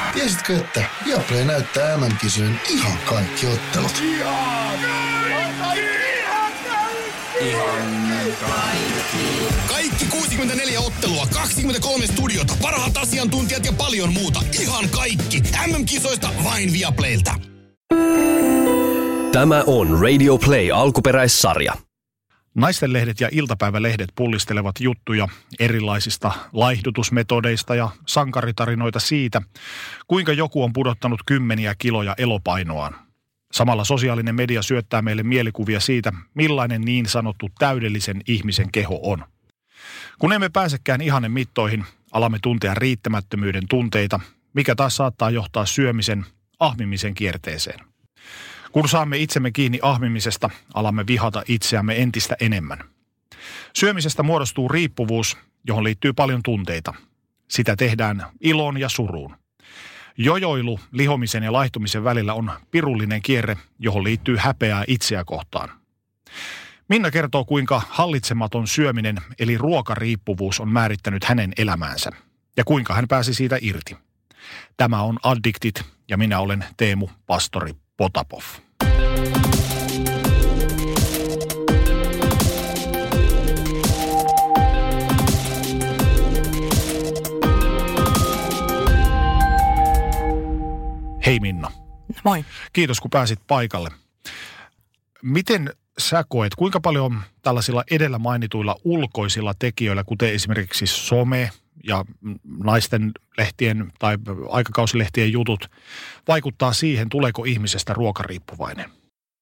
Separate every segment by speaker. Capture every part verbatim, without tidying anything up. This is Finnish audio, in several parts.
Speaker 1: Tiesitkö, että Viaplay näyttää M M-kisojen ihan kaikki ottelut?
Speaker 2: Ihan kaikki! Ihan kaikki!
Speaker 3: Kaikki kuusikymmentäneljä ottelua, kaksikymmentäkolme studiota, parhaat asiantuntijat ja paljon muuta. Ihan kaikki. M M-kisoista vain Viaplaylta.
Speaker 4: Tämä on Radio Play alkuperäissarja.
Speaker 5: Naistenlehdet ja iltapäivälehdet pullistelevat juttuja erilaisista laihdutusmetodeista ja sankaritarinoita siitä, kuinka joku on pudottanut kymmeniä kiloja elopainoaan. Samalla sosiaalinen media syöttää meille mielikuvia siitä, millainen niin sanottu täydellisen ihmisen keho on. Kun emme pääsekään ihanen mittoihin, alamme tuntea riittämättömyyden tunteita, mikä taas saattaa johtaa syömisen, ahmimisen kierteeseen. Kun saamme itsemme kiinni ahmimisesta, alamme vihata itseämme entistä enemmän. Syömisestä muodostuu riippuvuus, johon liittyy paljon tunteita. Sitä tehdään iloon ja suruun. Jojoilu lihomisen ja laihtumisen välillä on pirullinen kierre, johon liittyy häpeää itseä kohtaan. Minna kertoo, kuinka hallitsematon syöminen eli ruokariippuvuus on määrittänyt hänen elämäänsä ja kuinka hän pääsi siitä irti. Tämä on Addictit ja minä olen Teemu Pastori Potapov. Hei Minna.
Speaker 6: Moi.
Speaker 5: Kiitos kun pääsit paikalle. Miten sä koet, kuinka paljon tällaisilla edellä mainituilla ulkoisilla tekijöillä, kuten esimerkiksi some ja naisten lehtien tai aikakausilehtien jutut, vaikuttaa siihen, tuleeko ihmisestä ruokariippuvainen?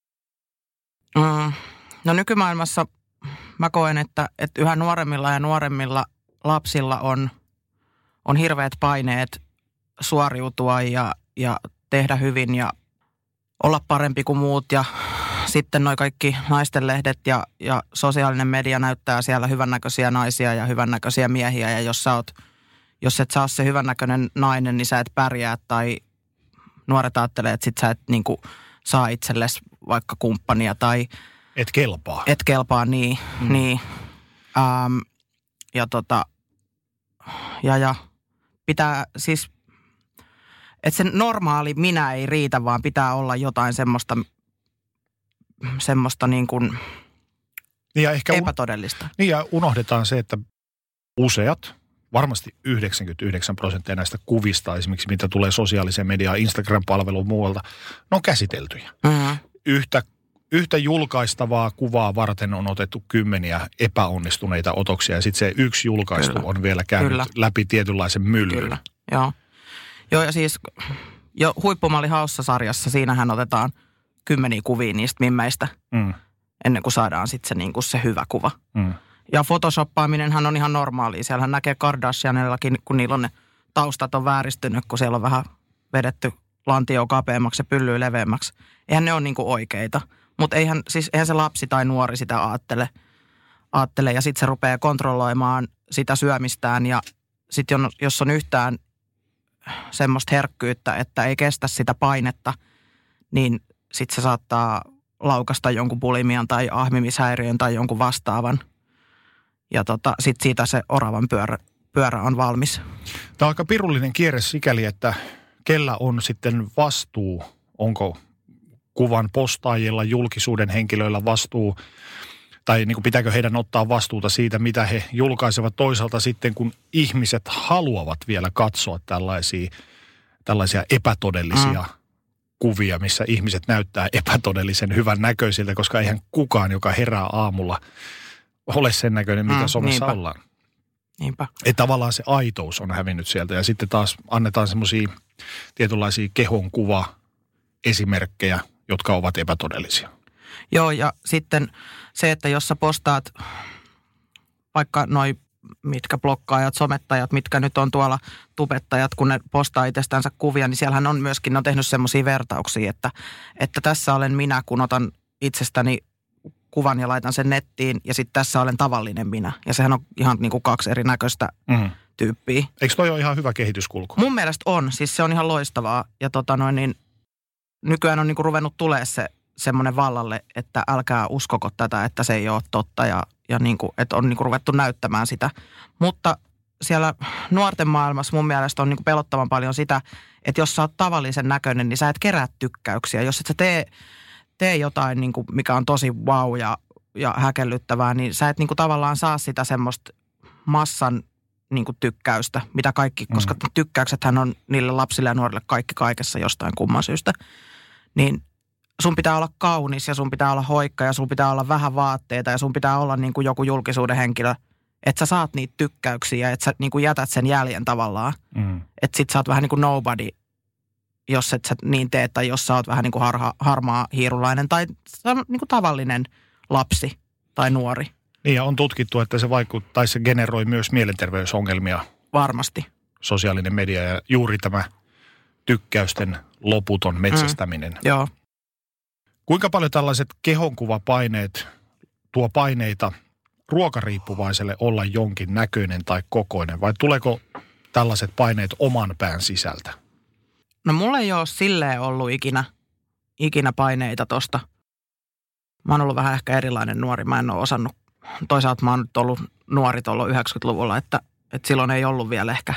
Speaker 6: Mm, no nykymaailmassa mä koen, että, että yhä nuoremmilla ja nuoremmilla lapsilla on, on hirveät paineet suoriutua ja, ja tehdä hyvin ja olla parempi kuin muut. Ja sitten noi kaikki naistenlehdet ja, ja sosiaalinen media näyttää siellä hyvännäköisiä naisia ja hyvännäköisiä miehiä. Ja jos sä oot, jos et sä ole se hyvännäköinen nainen, niin sä et pärjää. Tai nuoret ajattelee, että sit sä et niin kuin saa itsellesi vaikka kumppania tai
Speaker 5: Et kelpaa.
Speaker 6: Et kelpaa, niin. Mm. niin. Ähm, ja tota, ja ja pitää siis, että se normaali minä ei riitä, vaan pitää olla jotain semmoista, semmoista niin kuin
Speaker 5: niin ja ehkä
Speaker 6: epätodellista.
Speaker 5: Un- niin ja unohdetaan se, että useat, varmasti yhdeksänkymmentäyhdeksän prosenttia näistä kuvista, esimerkiksi mitä tulee sosiaaliseen mediaan, Instagram-palveluun muualta, ne on käsiteltyjä. Mm-hmm. Yhtä Yhtä julkaistavaa kuvaa varten on otettu kymmeniä epäonnistuneita otoksia ja sitten se yksi julkaistu Kyllä. on vielä käynyt Kyllä. läpi tietynlaisen myllyn.
Speaker 6: Kyllä, joo. Joo ja siis jo Huippumalli Haussa-sarjassa, siinähän otetaan kymmeniä kuvia niistä mimmeistä mm. ennen kuin saadaan sitten se, niin kuin se hyvä kuva. Mm. Ja photoshoppaaminenhan on ihan normaalia. Siellähän näkee Kardashianillakin, kun niillä on ne taustat on vääristynyt, kun siellä on vähän vedetty lantio kapeammaksi ja pyllyä leveämmäksi. Eihän ne ole niin kuin oikeita. Mutta eihän, siis, eihän se lapsi tai nuori sitä aattele, aattele ja sitten se rupeaa kontrolloimaan sitä syömistään. Ja sitten jos on yhtään semmoista herkkyyttä, että ei kestä sitä painetta, niin sitten se saattaa laukasta jonkun bulimian tai ahmimishäiriön tai jonkun vastaavan. Ja tota, sitten siitä se oravan pyörä, pyörä on valmis.
Speaker 5: Tämä on aika pirullinen kierre sikäli, että kellä on sitten vastuu, onko kuvan postaajilla, julkisuuden henkilöillä vastuu, tai niin kuin pitääkö heidän ottaa vastuuta siitä, mitä he julkaisevat toisaalta sitten, kun ihmiset haluavat vielä katsoa tällaisia, tällaisia epätodellisia mm. kuvia, missä ihmiset näyttää epätodellisen hyvän näköisiltä, koska eihän kukaan, joka herää aamulla, ole sen näköinen, mitä mm, somessa niinpä. ollaan.
Speaker 6: Niinpä.
Speaker 5: Että tavallaan se aitous on hävinnyt sieltä ja sitten taas annetaan semmoisia tietynlaisia kehon kuva esimerkkejä, jotka ovat epätodellisia.
Speaker 6: Joo, ja sitten se, että jos sä postaat vaikka noi mitkä blokkaajat, somettajat, mitkä nyt on tuolla tubettajat, kun ne postaa itsestänsä kuvia, niin siellähän on myöskin, ne on tehnyt semmoisia vertauksia, että, että tässä olen minä, kun otan itsestäni kuvan ja laitan sen nettiin, ja sitten tässä olen tavallinen minä. Ja sehän on ihan niin kuin kaksi erinäköistä mm. tyyppiä.
Speaker 5: Eikö toi ole ihan hyvä kehityskulku?
Speaker 6: Mun mielestä on, siis se on ihan loistavaa, ja tota noin niin, nykyään on niin kuin ruvennut tulee se semmoinen vallalle, että älkää uskoko tätä, että se ei ole totta ja, ja niin kuin, että on niin kuin ruvettu näyttämään sitä. Mutta siellä nuorten maailmassa mun mielestä on niin kuin pelottavan paljon sitä, että jos sä oot tavallisen näköinen, niin sä et kerää tykkäyksiä. Jos et sä tee, tee jotain, niin kuin, mikä on tosi wow ja, ja häkellyttävää, niin sä et niin kuin tavallaan saa sitä semmoista massan niin kuin tykkäystä, mitä kaikki, mm. koska tykkäyksethän on niille lapsille ja nuorille kaikki kaikessa jostain kumman syystä. Niin sun pitää olla kaunis ja sun pitää olla hoikka ja sun pitää olla vähän vaatteita ja sun pitää olla niin kuin joku julkisuuden henkilö, että sä saat niitä tykkäyksiä, että sä niin kuin jätät sen jäljen tavallaan. Mm. Että sit sä oot vähän niin kuin nobody, jos et sä niin tee, tai jos sä oot vähän niin kuin harha, harmaa hiirulainen tai niin kuin tavallinen lapsi tai nuori.
Speaker 5: Niin ja on tutkittu, että se vaikuttaa, tai se generoi myös mielenterveysongelmia.
Speaker 6: Varmasti.
Speaker 5: Sosiaalinen media ja juuri tämä tykkäysten loputon metsästäminen.
Speaker 6: Mm. Joo.
Speaker 5: Kuinka paljon tällaiset kehonkuvapaineet tuo paineita ruokariippuvaiselle olla jonkin näköinen tai kokoinen, vai tuleeko tällaiset paineet oman pään sisältä?
Speaker 6: No mulla ei ole silleen ollut ikinä, ikinä paineita tosta. Mä oon ollut vähän ehkä erilainen nuori, mä en ole osannut. Toisaalta mä oon nyt ollut nuori tuolla yhdeksänkymmentäluvulla, että, että silloin ei ollut vielä ehkä,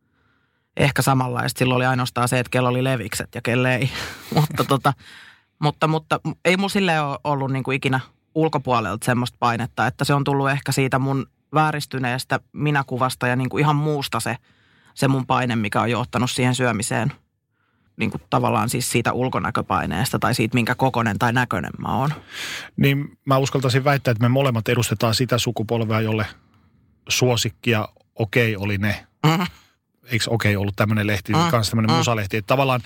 Speaker 6: ehkä samanlaista. Silloin oli ainoastaan se, että kello oli levikset ja kelle ei. mutta, tota, mutta, mutta ei mun silleen ole ollut niin kuin ikinä ulkopuolelta semmoista painetta, että se on tullut ehkä siitä mun vääristyneestä minäkuvasta ja niin kuin ihan muusta se, se mun paine, mikä on johtanut siihen syömiseen. Niin kuin tavallaan siis siitä ulkonäköpaineesta tai siitä, minkä kokoinen tai näköinen mä oon.
Speaker 5: Niin mä uskaltaisin väittää, että me molemmat edustetaan sitä sukupolvea, jolle suosikkia okei oli ne. Mm-hmm. Eikö okei ollut tämmöinen lehti, mm-hmm. kanssa tämmöinen mm-hmm. musalehti. Että tavallaan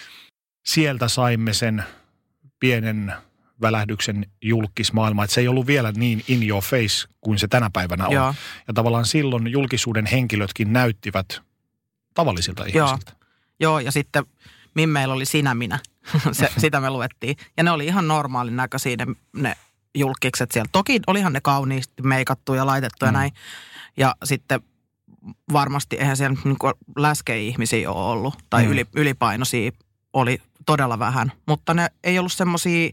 Speaker 5: sieltä saimme sen pienen välähdyksen julkismaailma, että se ei ollut vielä niin in your face kuin se tänä päivänä on. Joo. Ja tavallaan silloin julkisuuden henkilötkin näyttivät tavallisilta ihmisiltä.
Speaker 6: Joo, Joo ja sitten Mimmeillä oli Sinä minä, se, sitä me luettiin. Ja ne oli ihan normaalin näköisiä ne, ne julkikset siellä. Toki olihan ne kauniisti meikattu ja laitettu mm. ja näin. Ja sitten varmasti eihän siellä niin kuin läskejä ihmisiä ole ollut tai mm. yli, ylipainoisia oli todella vähän. Mutta ne ei ollut semmoisia,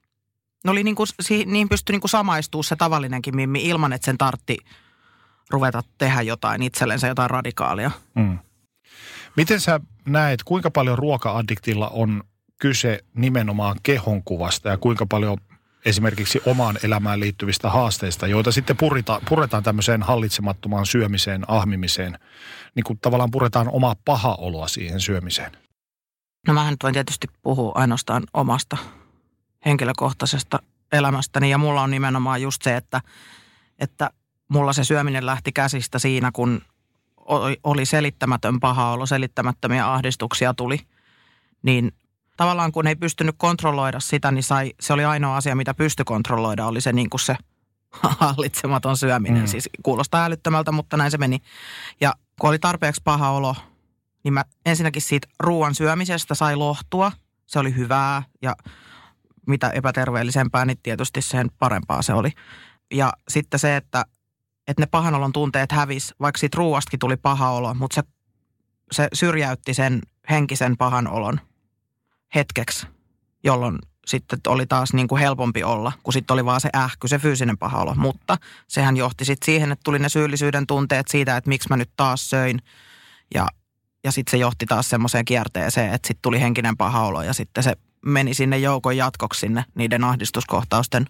Speaker 6: ne oli niin kuin, niin pystyi niin kuin samaistumaan se tavallinenkin Mimmi ilman, että sen tartti ruveta tehdä jotain itsellensä, jotain radikaalia. Mm.
Speaker 5: Miten sä näet, kuinka paljon ruoka-addiktilla on kyse nimenomaan kehonkuvasta ja kuinka paljon esimerkiksi omaan elämään liittyvistä haasteista, joita sitten purita, puretaan tämmöiseen hallitsemattomaan syömiseen, ahmimiseen, niin kuin tavallaan puretaan omaa paha oloa siihen syömiseen?
Speaker 6: No mähän nyt voin tietysti puhua ainoastaan omasta henkilökohtaisesta elämästäni ja mulla on nimenomaan just se, että, että mulla se syöminen lähti käsistä siinä, kun oli selittämätön paha olo, selittämättömiä ahdistuksia tuli, niin tavallaan kun ei pystynyt kontrolloida sitä, niin sai, se oli ainoa asia, mitä pystyi kontrolloida, oli se niin kuin se hallitsematon syöminen. Mm. Siis kuulostaa älyttömältä, mutta näin se meni. Ja kun oli tarpeeksi paha olo, niin mä ensinnäkin siitä ruoan syömisestä sai lohtua. Se oli hyvää ja mitä epäterveellisempää, niin tietysti sen parempaa se oli. Ja sitten se, että että ne pahanolon tunteet hävis, vaikka siitä ruuastakin tuli paha olo, mutta se, se syrjäytti sen henkisen pahan olon hetkeksi, jolloin sitten oli taas niin kuin helpompi olla, kun sitten oli vaan se ähky, se fyysinen paha olo. Mutta sehän johti sitten siihen, että tuli ne syyllisyyden tunteet siitä, että miksi mä nyt taas söin. Ja, ja sitten se johti taas semmoiseen kierteeseen, että sitten tuli henkinen paha olo ja sitten se meni sinne joukon jatkoksi sinne niiden ahdistuskohtausten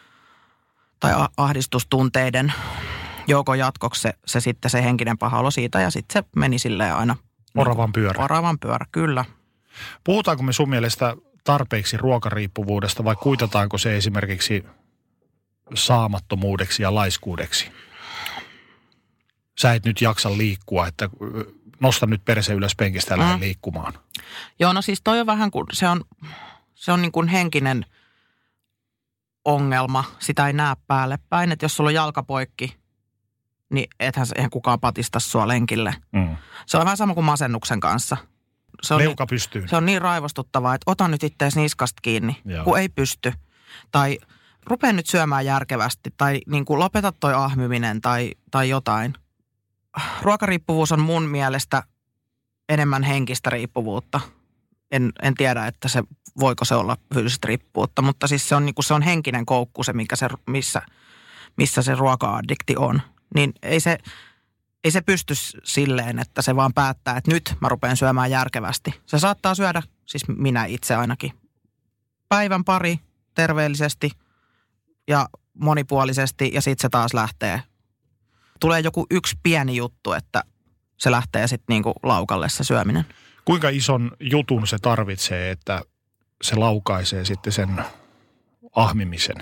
Speaker 6: tai ahdistustunteiden joukon jatkoksi se, se sitten se henkinen paha olo siitä ja sitten se meni silleen aina.
Speaker 5: Oravan pyörä.
Speaker 6: Oravan pyörä, kyllä.
Speaker 5: Puhutaanko me sun mielestä tarpeeksi ruokariippuvuudesta vai kuitataanko se esimerkiksi saamattomuudeksi ja laiskuudeksi? Sä et nyt jaksa liikkua, että nosta nyt perse ylös penkistä ja lähde mm. liikkumaan.
Speaker 6: Joo, no siis toi on vähän kuin, se on, se on niin kuin henkinen ongelma. Sitä ei näe päälle päin, että jos sulla on jalka poikki, niin ethän eihän kukaan patista sua lenkille. Mm. Se on vähän sama kuin masennuksen kanssa. Se on
Speaker 5: Leuka
Speaker 6: niin,
Speaker 5: pystyy.
Speaker 6: Se on niin raivostuttavaa, että ota nyt ittees niskasta kiinni, Joo. kun ei pysty. Tai rupea nyt syömään järkevästi tai niin kuin lopeta toi ahmiminen tai, tai jotain. Ruokariippuvuus on mun mielestä enemmän henkistä riippuvuutta. En, en tiedä, että se, voiko se olla fyysistä riippuvuutta, mutta siis se on, niin kuin se on henkinen koukku se, mikä se, missä, missä se ruoka-addikti on. Niin ei se, ei se pysty silleen, että se vaan päättää, että nyt mä rupean syömään järkevästi. Se saattaa syödä, siis minä itse ainakin, päivän pari terveellisesti ja monipuolisesti ja sitten se taas lähtee. Tulee joku yksi pieni juttu, että se lähtee sitten niinku laukalle se syöminen.
Speaker 5: Kuinka ison jutun se tarvitsee, että se laukaisee sitten sen ahmimisen?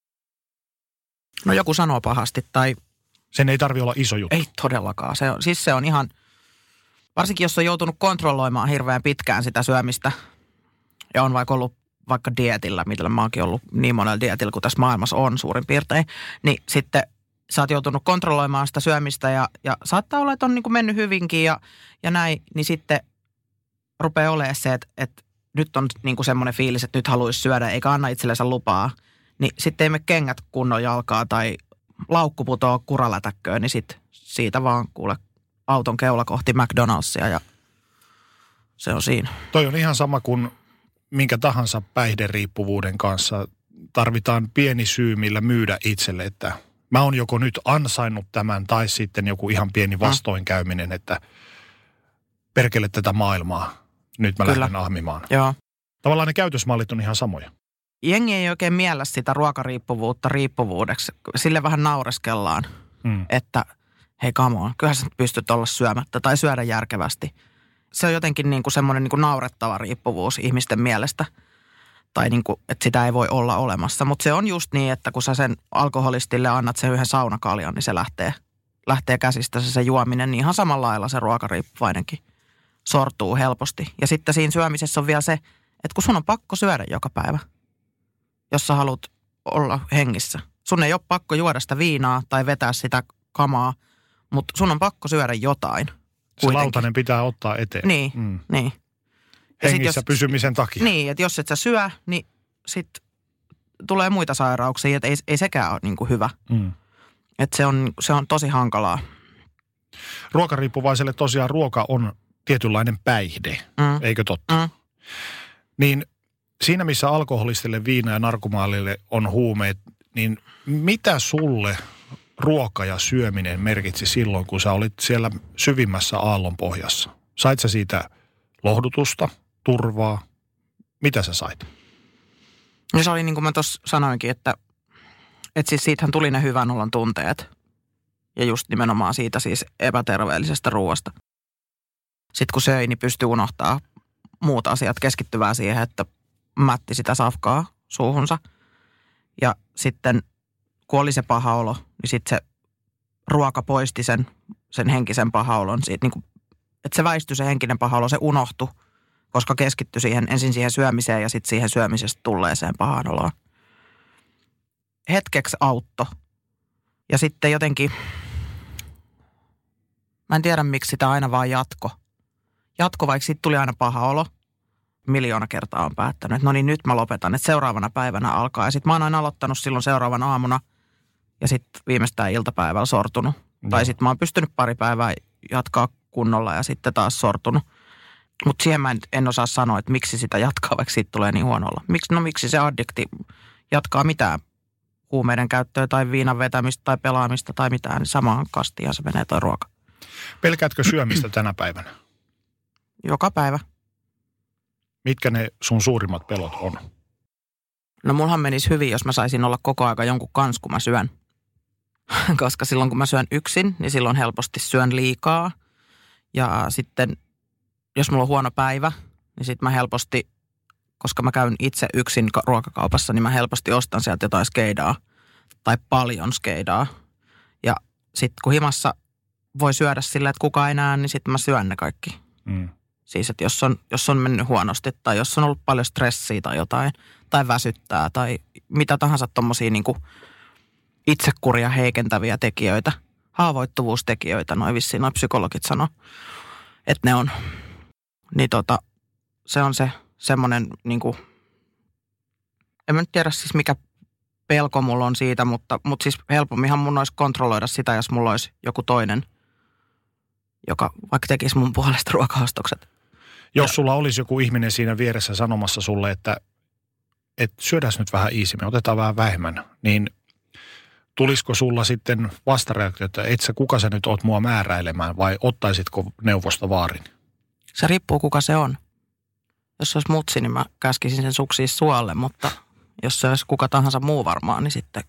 Speaker 6: No joku sanoo pahasti tai...
Speaker 5: Sen ei tarvitse olla iso juttu.
Speaker 6: Ei todellakaan. Se on, siis se on ihan, varsinkin jos on joutunut kontrolloimaan hirveän pitkään sitä syömistä ja on vaikka ollut vaikka dietillä, millä mä oonkin ollut niin monella dietillä kuin tässä maailmassa on suurin piirtein, niin sitten sä oot joutunut kontrolloimaan sitä syömistä ja, ja saattaa olla, että on niin kuin mennyt hyvinkin ja, ja näin, niin sitten rupeaa olemaan se, että, että nyt on niin kuin semmoinen fiilis, että nyt haluaisi syödä eikä anna itsellensä lupaa, niin sitten ei me kengät kunnon jalkaa tai laukku putoo kuralätäkköön, niin sit siitä vaan kuule auton keula kohti McDonald'sia ja se on siinä.
Speaker 5: Toi on ihan sama kuin minkä tahansa päihderiippuvuuden kanssa. Tarvitaan pieni syy, millä myydä itselle, että mä oon joko nyt ansainnut tämän tai sitten joku ihan pieni vastoinkäyminen, että perkele tätä maailmaa. Nyt mä Kyllä. lähden ahmimaan.
Speaker 6: Joo.
Speaker 5: Tavallaan ne käytösmallit on ihan samoja.
Speaker 6: Jengi ei oikein miellä sitä ruokariippuvuutta riippuvuudeksi. Sille vähän naureskellaan, hmm. että hei come on, kyllähän sä pystyt olla syömättä tai syödä järkevästi. Se on jotenkin niin kuin semmoinen niin kuin naurettava riippuvuus ihmisten mielestä. Tai niin kuin, että sitä ei voi olla olemassa. Mutta se on just niin, että kun sä sen alkoholistille annat sen yhden saunakaljan, niin se lähtee, lähtee käsistä se, se juominen. Niin ihan samalla lailla se ruokariippuvainenkin sortuu helposti. Ja sitten siinä syömisessä on vielä se, että kun sun on pakko syödä joka päivä, jos sä haluat olla hengissä. Sun ei ole pakko juoda sitä viinaa tai vetää sitä kamaa, mutta sun on pakko syödä jotain.
Speaker 5: Se kuitenkin. Lautanen pitää ottaa eteen.
Speaker 6: Niin, mm. niin.
Speaker 5: Hengissä
Speaker 6: jos,
Speaker 5: pysymisen takia.
Speaker 6: Niin, että jos et sä syö, niin sit tulee muita sairauksia, että ei, ei sekään ole niin kuin hyvä. Mm. Että se on, se on tosi hankalaa.
Speaker 5: Ruokariippuvaiselle tosiaan ruoka on tietynlainen päihde, mm. eikö totta? Mm. Niin siinä, missä alkoholistille, viina ja narkomaalille on huumeet, niin mitä sulle ruoka ja syöminen merkitsi silloin, kun sä olit siellä syvimmässä aallonpohjassa? Sait sä siitä lohdutusta, turvaa? Mitä sä sait?
Speaker 6: No se oli niin kuin mä tuossa sanoinkin, että, että siis siitähän tuli ne hyvän olon tunteet. Ja just nimenomaan siitä siis epäterveellisestä ruoasta. Sitten kun söi, niin pystyi unohtaa muut asiat, keskittyvää siihen, että mätti sitä safkaa suuhunsa. Ja sitten kun oli se paha olo, niin sitten se ruoka poisti sen, sen henkisen paha olon. Siitä, niin kuin, että se väistyi se henkinen paha olo, se unohtui, koska keskittyi siihen, ensin siihen syömiseen ja sitten siihen syömisestä tulleeseen pahaan oloon. Hetkeksi autto. Ja sitten jotenkin, mä en tiedä miksi sitä aina vaan jatko. Jatko, vaikka sitten tuli aina paha olo. Miljoona kertaa on päättänyt, että no niin nyt mä lopetan, että seuraavana päivänä alkaa. Ja sitten mä oon aina aloittanut silloin seuraavan aamuna ja sitten viimeistään iltapäivällä sortunut. No. Tai sitten mä oon pystynyt pari päivää jatkaa kunnolla ja sitten taas sortunut. Mutta siihen mä en, en osaa sanoa, että miksi sitä jatkaa, vaikka siitä tulee niin huonolla. Miks, no miksi se addikti jatkaa mitään huumeiden käyttöä tai viinan vetämistä tai pelaamista tai mitään, niin samaan kastiin se menee toi ruoka.
Speaker 5: Pelkäätkö syömistä tänä päivänä?
Speaker 6: Joka päivä.
Speaker 5: Mitkä ne sun suurimmat pelot on?
Speaker 6: No mullahan menisi hyvin, jos mä saisin olla koko aika jonkun kanssa, kun mä syön. Koska silloin, kun mä syön yksin, niin silloin helposti syön liikaa. Ja sitten, jos mulla on huono päivä, niin sitten mä helposti, koska mä käyn itse yksin ruokakaupassa, niin mä helposti ostan sieltä jotain skeidaa. Tai paljon skeidaa. Ja sitten kun himassa voi syödä silleen, että kukaan ei näe, niin sitten mä syön ne kaikki. Mm. Siis, että jos on, jos on mennyt huonosti tai jos on ollut paljon stressiä tai jotain, tai väsyttää tai mitä tahansa tommosia niin kuin itsekuria heikentäviä tekijöitä, haavoittuvuustekijöitä, noin vissiin noin psykologit sanoo, että ne on, niin tota, se on se semmoinen niin kuin, en mä nyt tiedä siis mikä pelko mulla on siitä, mutta, mutta siis helpomminhan mun olisi kontrolloida sitä, jos mulla olisi joku toinen, joka vaikka tekisi mun puolesta ruokaostokset.
Speaker 5: Jos sulla olisi joku ihminen siinä vieressä sanomassa sulle, että, että syödäs nyt vähän iisimmin, otetaan vähän vähemmän, niin tulisiko sulla sitten vastareaktio, että et sä kuka sä nyt oot mua määräilemään vai ottaisitko neuvosta vaarin?
Speaker 6: Se riippuu kuka se on. Jos se olisi mutsi, niin mä käskisin sen suksiin suolle, mutta jos se olisi kuka tahansa muu varmaan, niin sitten,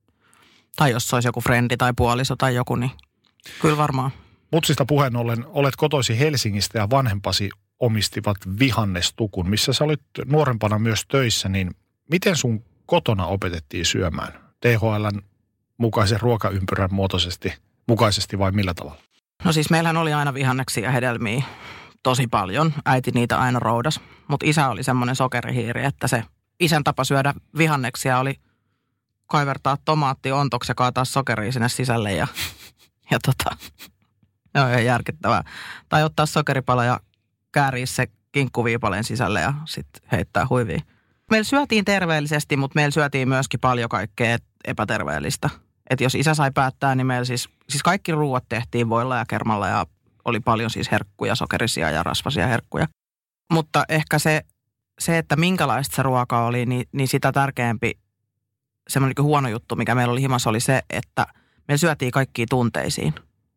Speaker 6: tai jos se olisi joku frendi tai puoliso tai joku, niin kyllä varmaan.
Speaker 5: Mutsista puheen ollen, olet kotoisin Helsingistä ja vanhempasi omistivat vihannestukun, missä sä olit nuorempana myös töissä, niin miten sun kotona opetettiin syömään? T H L:n mukaisen ruokaympyrän muotoisesti, mukaisesti vai millä tavalla?
Speaker 6: No siis meillähän oli aina vihanneksia ja hedelmiä tosi paljon. Äiti niitä aina roudas, mutta isä oli semmoinen sokerihiiri, että se isän tapa syödä vihanneksia oli kaivertaa tomaatti ontoksi ja kaataa sokeria sinne sisälle ja, ja tota, ne on ihan järkyttävää. Tai ottaa sokeripala ja kääriä se kinkkuviipaleen sisälle ja sitten heittää huiviin. Meillä syötiin terveellisesti, mutta meillä syötiin myöskin paljon kaikkea epäterveellistä. Että jos isä sai päättää, niin meillä siis, siis kaikki ruuat tehtiin voilla ja kermalla ja oli paljon siis herkkuja, sokerisia ja rasvaisia herkkuja. Mutta ehkä se, se että minkälaista se ruoka oli, niin, niin sitä tärkeämpi semmoinen niin huono juttu, mikä meillä oli himassa, oli se, että me syötiin kaikkiin tunteisiin.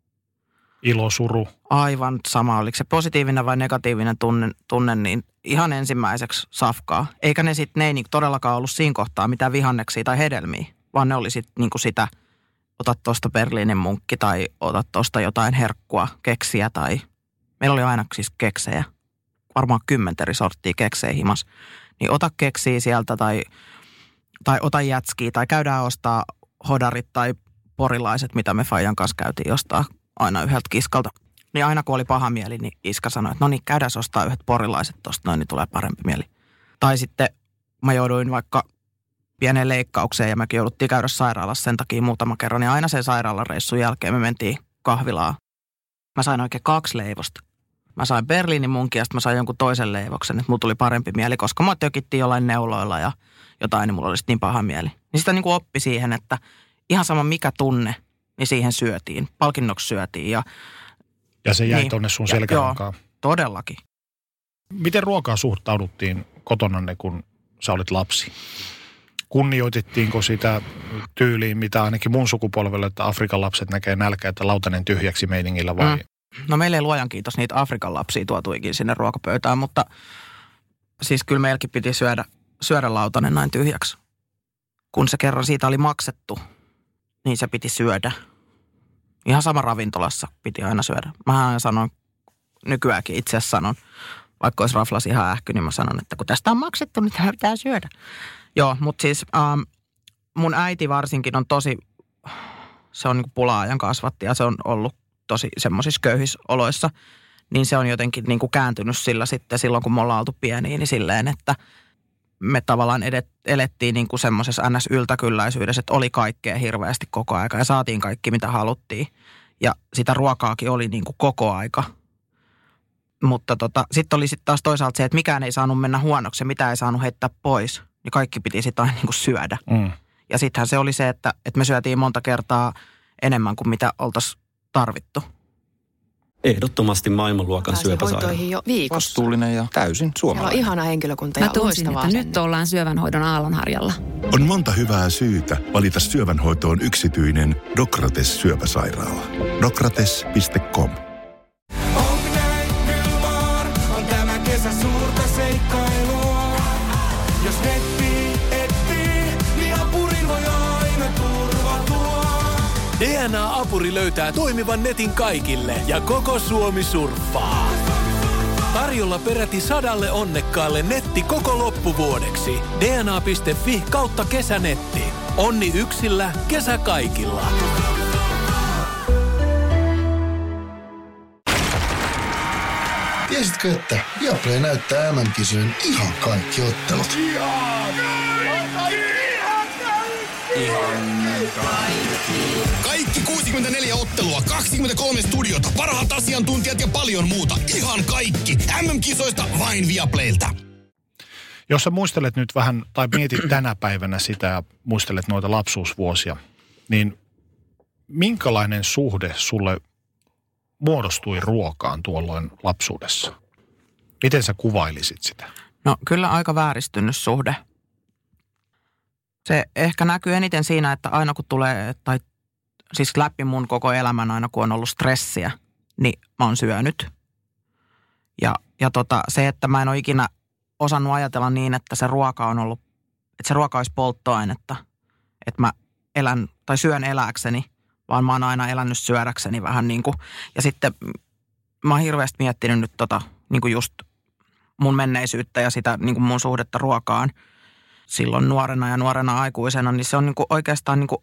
Speaker 5: Ilo, suru.
Speaker 6: Aivan sama. Oliko se positiivinen vai negatiivinen tunne, tunne niin ihan ensimmäiseksi safkaa. Eikä ne sitten, ne ei niin todellakaan ollut siinä kohtaa mitään vihanneksia tai hedelmiä, vaan ne oli sitten niin sitä, ota tuosta Berliinin munkki tai ota tuosta jotain herkkua, keksiä tai, meillä oli aina siis keksejä, varmaan kymmentä eri sorttia keksejä himas. Niin ota keksiä sieltä tai, tai ota jätskiä tai käydään ostaa hodarit tai porilaiset, mitä me Fajan kanssa käytiin ostaa aina yhdeltä kiskalta. Niin aina kun oli paha mieli, niin iskä sanoi, että no niin, käydään ostaa yhdet porilaiset tosta, noin niin tulee parempi mieli. Tai sitten mä jouduin vaikka pieneen leikkaukseen ja mekin jouduttiin käydä sairaalassa sen takia muutama kerran. Ja aina sen sairaalan reissun jälkeen me mentiin kahvilaan. Mä sain oikein kaksi leivosta. Mä sain Berliinin munkin ja sitten mä sain jonkun toisen leivoksen, että mulla tuli parempi mieli, koska mä tökittiin jollain neuloilla ja jotain, niin mulla oli niin paha mieli. Niin sitä niin kuin oppi siihen, että ihan sama mikä tunne, niin siihen syötiin. Palkinnoksi syötiin ja...
Speaker 5: Ja se jäi
Speaker 6: niin,
Speaker 5: tonne sun selkärankaan.
Speaker 6: Joo, todellakin.
Speaker 5: Miten ruokaa suhtauduttiin kotonanne, kun sä olit lapsi? Kunnioitettiinko sitä tyyliin, mitä ainakin mun sukupolvelle, että Afrikan lapset näkee nälkää, että lautanen tyhjäksi meiningillä vai? Mm.
Speaker 6: No meillä ei luojan kiitos niitä Afrikan lapsia tuotuikin sinne ruokapöytään, mutta siis kyllä meilläkin piti syödä, syödä lautanen näin tyhjäksi. Kun se kerran siitä oli maksettu, niin se piti syödä. Ihan sama ravintolassa piti aina syödä. Mä aina sanon, nykyäänkin itse asiassa sanon, vaikka olisi raflasi ihan ähky, niin mä sanon, että kun tästä on maksettu, niin tämä pitää syödä. Joo, mutta siis ähm, mun äiti varsinkin on tosi, se on niin kuin pula-ajan kasvatti ja se on ollut tosi semmoisissa köyhissä oloissa. Niin se on jotenkin niin kuin kääntynyt sillä sitten silloin, kun me ollaan oltu pieniä, niin silleen, että me tavallaan edet, elettiin niin kuin semmoisessa N S-yltäkylläisyydessä, että oli kaikkea hirveästi koko aika ja saatiin kaikki, mitä haluttiin. Ja sitä ruokaakin oli niin kuin koko aika. Mutta tota, sitten oli sitten taas toisaalta se, että mikään ei saanut mennä huonoksi ja mitä ei saanut heittää pois. Niin kaikki piti sitten aina niin kuin syödä. Mm. Ja sittenhän se oli se, että, että me syötiin monta kertaa enemmän kuin mitä oltaisiin tarvittu.
Speaker 7: Ehdottomasti maailmanluokan syöpäsairaala.
Speaker 8: Jo viikossa.
Speaker 9: Vastuullinen ja täysin suomalainen.
Speaker 8: Siellä on ihana henkilökunta ja
Speaker 10: Mä tunsin, että nyt ollaan syövänhoidon aallonharjalla.
Speaker 11: On monta hyvää syytä valita syövänhoitoon yksityinen Docrates syöpäsairaala. Docrates piste com.
Speaker 12: On tämä kesä suurta seikkailua. Jos netti etsii, niin Apurin voi aina turvautua.
Speaker 13: D N A-apuri löytää toimivan netin kaikille ja koko Suomi surffaa. Tarjolla peräti sadalle onnekkaalle netti koko loppuvuodeksi. D N A piste F I kautta kesänetti. Onni yksillä, kesä kaikilla.
Speaker 1: Tiesitkö, että Viaplay näyttää M M-kisojen ihan kaikki ottelut?
Speaker 3: Kaikki kuusikymmentäneljä ottelua, kaksikymmentäkolme studiota, parhaat asiantuntijat ja paljon muuta. Ihan kaikki. M M-kisoista vain Viaplaylta.
Speaker 5: Jos sä muistelet nyt vähän, tai mietit tänä päivänä sitä ja muistelet noita lapsuusvuosia, niin minkälainen suhde sulle muodostui ruokaan tuolloin lapsuudessa? Miten sä kuvailisit sitä?
Speaker 6: No kyllä aika vääristynyt suhde. Se ehkä näkyy eniten siinä, että aina kun tulee, tai siis läpi mun koko elämän aina kun on ollut stressiä, niin mä oon syönyt. Ja, ja tota, se, että mä en ole ikinä osannut ajatella niin, että se ruoka on ollut, että se ruoka olisi polttoainetta. Että mä elän tai syön elääkseni, vaan mä oon aina elänyt syödäkseni vähän niin kuin. Ja sitten mä oon hirveästi miettinyt nyt tota niin kuin just mun menneisyyttä ja sitä niin kuin mun suhdetta ruokaan silloin nuorena ja nuorena aikuisena, niin se on niin kuin oikeastaan niin kuin,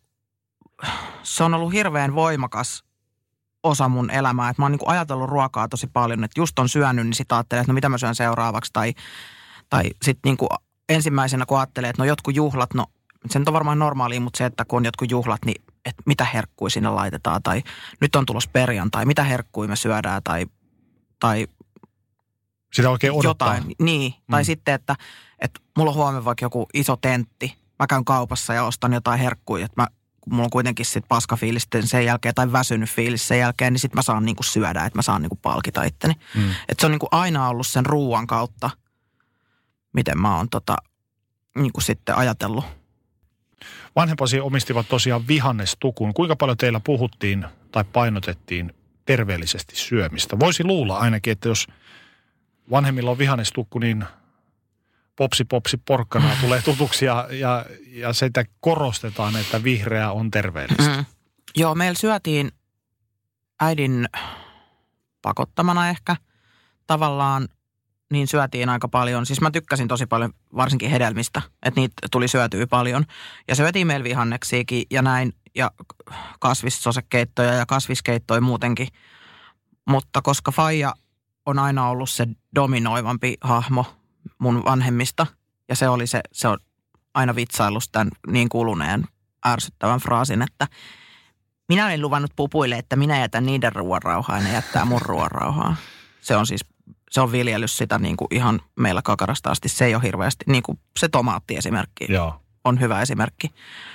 Speaker 6: se on ollut hirveän voimakas osa mun elämää. Että mä oon niin kuin ajatellut ruokaa tosi paljon, että just on syönyt, niin sit ajattelee, että no mitä mä syön seuraavaksi. Tai, tai sitten niin kuin ensimmäisenä kun ajattelee, että no jotkut juhlat, no se nyt on varmaan normaalia, mutta se, että kun on jotkut juhlat, niin että mitä herkkuja sinne laitetaan. Tai nyt on tulos perjantai, mitä herkkuja me syödään tai, tai
Speaker 5: sitä oikein odottaa.
Speaker 6: Jotain, niin. Mm. Tai sitten, että, että mulla on huomenna vaikka joku iso tentti. Mä käyn kaupassa ja ostan jotain herkkuja, että mä, kun mulla on kuitenkin sit paskafiilis sen jälkeen tai väsynyt fiilis sen jälkeen, niin sit mä saan niinku syödä, että mä saan niinku palkita itteni. Mm. Että se on niinku aina ollut sen ruuan kautta, miten mä oon tota, niinku sitten ajatellut.
Speaker 5: Vanhempasi omistivat tosiaan vihannestukun. Kuinka paljon teillä puhuttiin tai painotettiin terveellisesti syömistä? Voisi luulla ainakin, että jos vanhemmilla on vihannestukku, niin popsi popsi porkkanaa tulee tutuksi ja, ja, ja sitä korostetaan, että vihreä on terveellistä. Mm.
Speaker 6: Joo, meillä syötiin äidin pakottamana ehkä tavallaan, niin syötiin aika paljon. Siis mä tykkäsin tosi paljon varsinkin hedelmistä, että niitä tuli syötyä paljon. Ja syötiin meillä vihanneksiakin ja näin ja kasvissosekeittoja ja kasviskeittoja muutenkin. Mutta koska faija on aina ollut se dominoivampi hahmo mun vanhemmista. Ja se oli se, se on aina vitsaillut tämän niin kuluneen ärsyttävän fraasin, että minä olen luvannut pupuille, että minä jätän niiden ruoanrauhaa ja ne jättää mun ruoanrauhaa. Se on siis, se on viljellyt sitä niin kuin ihan meillä kakarasta asti. Se ei ole hirveästi, niin kuin se tomaattiesimerkki Joo. on hyvä esimerkki.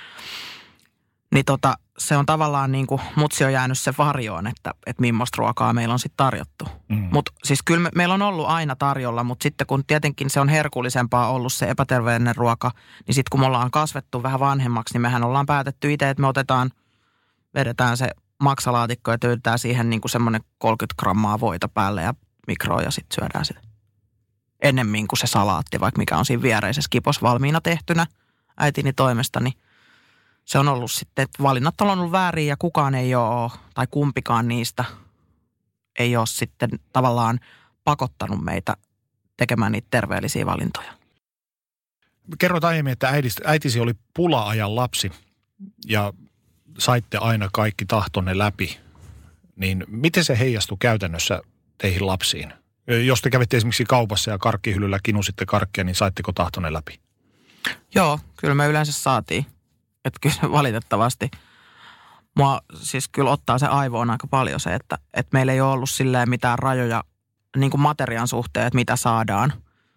Speaker 6: Niin tota, se on tavallaan niin kuin, mutsi on jäänyt se varjoon, että, että millaista ruokaa meillä on sitten tarjottu. Mm. Mutta siis kyllä me, meillä on ollut aina tarjolla, mutta sitten kun tietenkin se on herkullisempaa ollut se epäterveellinen ruoka, niin sitten kun me ollaan kasvettu vähän vanhemmaksi, niin mehän ollaan päätetty itse, että me otetaan, vedetään se maksalaatikko ja tyydytään siihen niin kuin semmoinen kolmekymmentä grammaa voita päälle ja mikroon ja sitten syödään sitä. Ennemmin kuin se salaatti, vaikka mikä on siinä viereisessä kipos valmiina tehtynä äitini toimesta, niin se on ollut sitten, että valinnat on ollut väärin ja kukaan ei ole, tai kumpikaan niistä ei ole sitten tavallaan pakottanut meitä tekemään niitä terveellisiä valintoja.
Speaker 5: Kerroit aiemmin, että äidisi, äitisi oli pula-ajan lapsi ja saitte aina kaikki tahtonne läpi. Niin miten se heijastui käytännössä teihin lapsiin? Jos te kävitte esimerkiksi kaupassa ja karkkihyllyllä kinusitte karkkia, niin saitteko tahtonne läpi?
Speaker 6: Joo, kyllä me yleensä saatiin. Että kyllä valitettavasti mua siis kyllä ottaa se aivoon aika paljon se, että, että meillä ei ole ollut silleen mitään rajoja niin kuin materiaan suhteen, että mitä saadaan.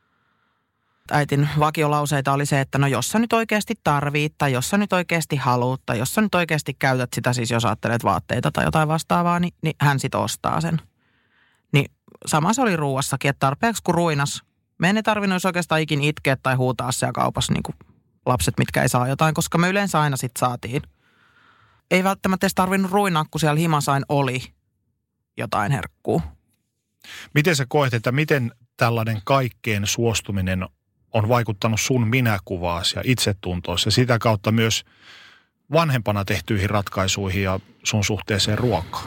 Speaker 6: Äitin vakiolauseita oli se, että no jos sä nyt oikeasti tarvit tai jos sä nyt oikeasti haluut tai jos sä nyt oikeasti käytät sitä, siis jos ajattelet vaatteita tai jotain vastaavaa, niin, niin hän sit ostaa sen. Niin sama se oli ruuassakin, että tarpeeksi kun ruinas, me ei tarvinnut oikeastaan ikin itkeä tai huutaa siellä kaupassa niin kuin lapset, mitkä ei saa jotain, koska me yleensä aina sit saatiin. Ei välttämättä edes tarvinnut ruinaa, kun siellä himasain oli jotain herkkuu.
Speaker 5: Miten sä koet, että miten tällainen kaikkeen suostuminen on vaikuttanut sun minäkuvaasi ja itsetuntoisi ja sitä kautta myös vanhempana tehtyihin ratkaisuihin ja sun suhteeseen ruokaan?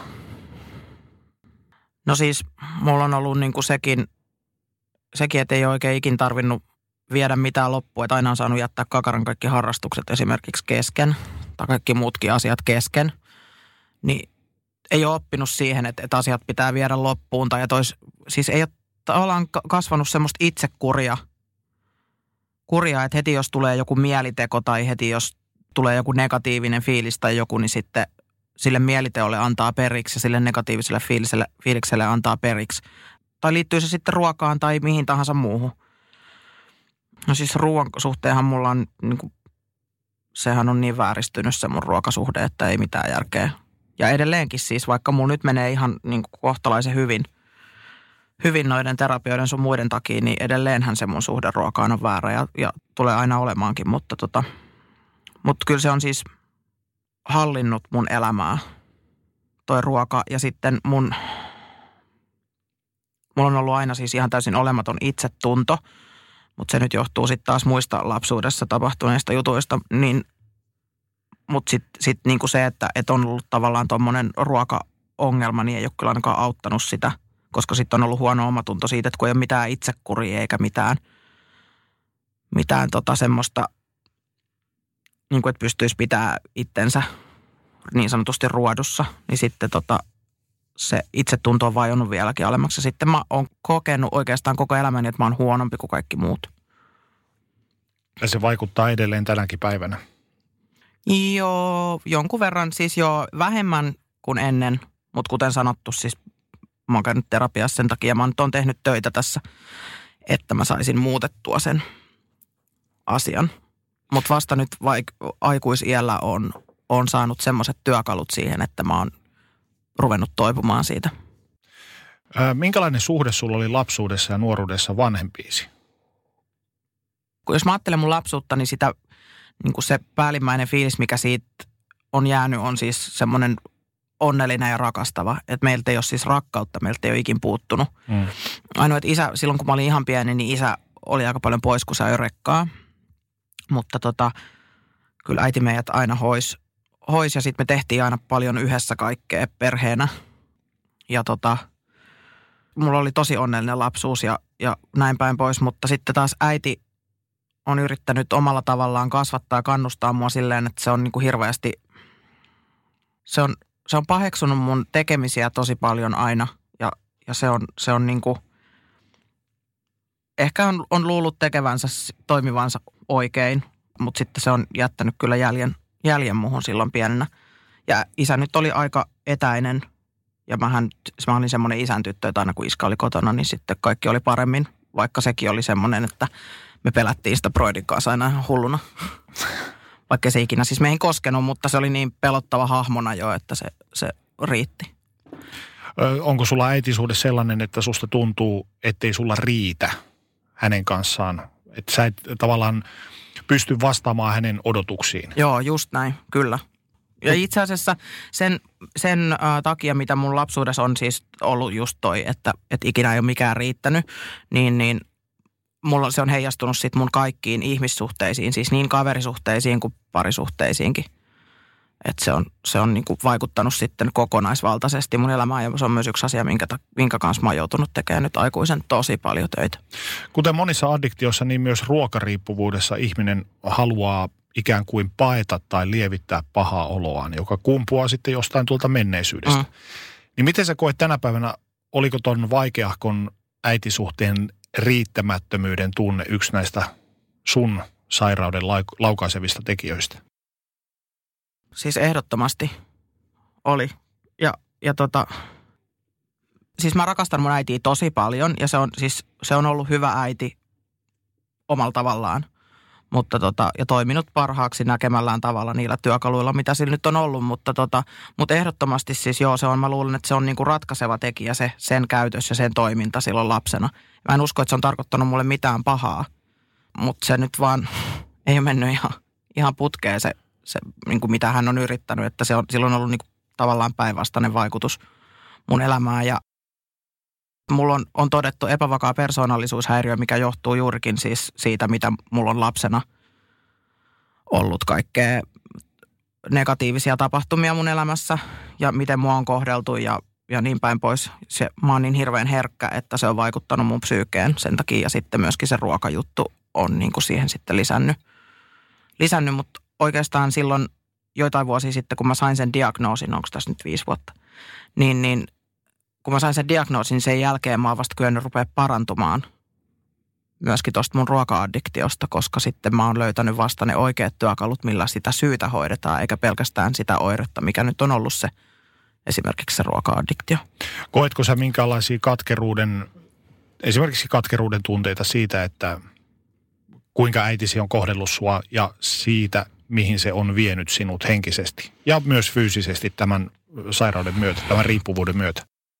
Speaker 6: No siis mulla on ollut niinku sekin, sekin, että ei oikein ikin tarvinnut viedä mitään loppua, että aina on saanut jättää kakaran kaikki harrastukset esimerkiksi kesken tai kaikki muutkin asiat kesken, niin ei ole oppinut siihen, että, että asiat pitää viedä loppuun tai että olisi, siis ei ole tavallaan kasvanut semmoista itsekuria, kuria, että heti jos tulee joku mieliteko tai heti jos tulee joku negatiivinen fiilis tai joku, niin sitten sille mieliteolle antaa periksi ja sille negatiiviselle fiiliselle, fiilikselle antaa periksi. Tai liittyy se sitten ruokaan tai mihin tahansa muuhun. No siis ruoan suhteenhan mulla on, niin kuin, sehän on niin vääristynyt se mun ruokasuhde, että ei mitään järkeä. Ja edelleenkin siis, vaikka mulla nyt menee ihan niin kuin kohtalaisen hyvin, hyvin noiden terapioiden sun muiden takia, niin edelleenhän se mun suhde ruokaan on väärä ja, ja tulee aina olemaankin. Mutta tota, Mutta kyllä se on siis hallinnut mun elämää, toi ruoka. Ja sitten mun, mulla on ollut aina siis ihan täysin olematon itsetunto, mutta se nyt johtuu sitten taas muista lapsuudessa tapahtuneista jutuista. Niin, mutta sitten sit niinku se, että et on ollut tavallaan tommonen ruokaongelma, niin ei ole kyllä ainakaan auttanut sitä. Koska sitten on ollut huono omatunto siitä, että kun ei ole mitään itsekuria eikä mitään, mitään tota semmoista, niin kuin että pystyisi pitää itsensä niin sanotusti ruodussa, niin sitten tota, se itsetunto on vajonnut vieläkin alemmaksi. Sitten mä oon kokenut oikeastaan koko elämäni, että mä oon huonompi kuin kaikki muut.
Speaker 5: Ja se vaikuttaa edelleen tänäkin päivänä?
Speaker 6: Joo, jonkun verran, siis jo vähemmän kuin ennen, mutta kuten sanottu, siis mä oon käynyt terapiassa sen takia, mä nyt oon tehnyt töitä tässä, että mä saisin muutettua sen asian. Mutta vasta nyt vaik- aikuisiällä on, on saanut semmoiset työkalut siihen, että mä oon ruvennut toipumaan siitä.
Speaker 5: Ää, minkälainen suhde sulla oli lapsuudessa ja nuoruudessa vanhempiisi?
Speaker 6: Kun jos mä ajattelen mun lapsuutta, niin sitä, niin kuin se päällimmäinen fiilis, mikä siitä on jäänyt, on siis semmoinen onnellinen ja rakastava. Että meiltä ei ole siis rakkautta, meiltä ei ole ikin puuttunut. Mm. Ainoa, että isä, silloin kun mä olin ihan pieni, niin isä oli aika paljon pois, kun se ajoi rekkaa. Mutta tota, kyllä äiti meidät aina hois, hois ja sitten me tehtiin aina paljon yhdessä kaikkea perheenä. Ja tota, mulla oli tosi onnellinen lapsuus ja, ja näin päin pois, mutta sitten taas äiti on yrittänyt omalla tavallaan kasvattaa ja kannustaa mua silleen, että se on niin kuin hirveästi, se on, se on paheksunut mun tekemisiä tosi paljon aina ja, ja se on, se on niin kuin, ehkä on, on luullut tekevänsä, toimivansa oikein, mutta sitten se on jättänyt kyllä jäljen, jäljen muhun silloin pienenä. Ja isä nyt oli aika etäinen ja mähän, mä olin semmoinen isän tyttö, että aina kun iskä oli kotona, niin sitten kaikki oli paremmin, vaikka sekin oli semmoinen, että me pelättiin sitä Broidin kanssa aina ihan hulluna. Vaikka se ikinä siis meihin koskenut, mutta se oli niin pelottava hahmona jo, että se, se riitti.
Speaker 5: Ö, onko sulla äitisuhde sellainen, että susta tuntuu, ettei sulla riitä hänen kanssaan? Että sä et tavallaan pysty vastaamaan hänen odotuksiin?
Speaker 6: Joo, just näin, kyllä. Ja itse asiassa sen, sen äh, takia, mitä mun lapsuudessa on siis ollut just toi, että, että ikinä ei ole mikään riittänyt, niin, niin mulla se on heijastunut sit mun kaikkiin ihmissuhteisiin, siis niin kaverisuhteisiin kuin parisuhteisiinkin. Että se on, se on niinku vaikuttanut sitten kokonaisvaltaisesti mun elämään ja se on myös yksi asia, minkä, minkä kanssa mä oon joutunut tekemään nyt aikuisen tosi paljon töitä.
Speaker 5: Kuten monissa addiktioissa, niin myös ruokariippuvuudessa ihminen haluaa ikään kuin paeta tai lievittää pahaa oloaan, joka kumpuaa sitten jostain tuolta menneisyydestä. Mm. Niin miten sä koet tänä päivänä, oliko ton vaikeahkon äitisuhteen riittämättömyyden tunne yksi näistä sun sairauden laukaisevista tekijöistä?
Speaker 6: Siis ehdottomasti oli. Ja, ja tota, siis mä rakastan mun äitiä tosi paljon ja se on siis, se on ollut hyvä äiti omalla tavallaan. Mutta tota, ja toiminut parhaaksi näkemällään tavalla niillä työkaluilla, mitä sillä nyt on ollut. Mutta, tota, mutta ehdottomasti siis joo, se on, mä luulen, että se on niinku ratkaiseva tekijä se, sen käytös ja sen toiminta silloin lapsena. Mä en usko, että se on tarkoittanut mulle mitään pahaa, mutta se nyt vaan ei ole mennyt ihan, ihan putkeen se, se niin kuin mitä hän on yrittänyt. Että se on, silloin on ollut niin kuin tavallaan päinvastainen vaikutus mun elämään ja mulla on, on todettu epävakaa persoonallisuushäiriö, mikä johtuu juurikin siis siitä, mitä mulla on lapsena ollut kaikkea negatiivisia tapahtumia mun elämässä ja miten mua on kohdeltu ja, ja niin päin pois. Se, mä oon niin hirveän herkkä, että se on vaikuttanut mun psyykeen sen takia ja sitten myöskin se ruokajuttu on niin kuin siihen sitten lisännyt. lisännyt. Mutta oikeastaan silloin joitain vuosia sitten, kun mä sain sen diagnoosin, onko tässä nyt viisi vuotta, niin, niin kun mä sain sen diagnoosin, sen jälkeen mä oon vasta kyennyt rupea parantumaan myöskin tuosta mun ruoka-addiktiosta, koska sitten mä oon löytänyt vasta ne oikeat työkalut, millä sitä syytä hoidetaan, eikä pelkästään sitä oiretta, mikä nyt on ollut se esimerkiksi se ruoka-addiktio.
Speaker 5: Koetko sä minkälaisia katkeruuden, esimerkiksi katkeruuden tunteita siitä, että kuinka äitisi on kohdellut sua ja siitä, mihin se on vienyt sinut henkisesti ja myös fyysisesti tämän sairauden myötä, tämän riippuvuuden myötä?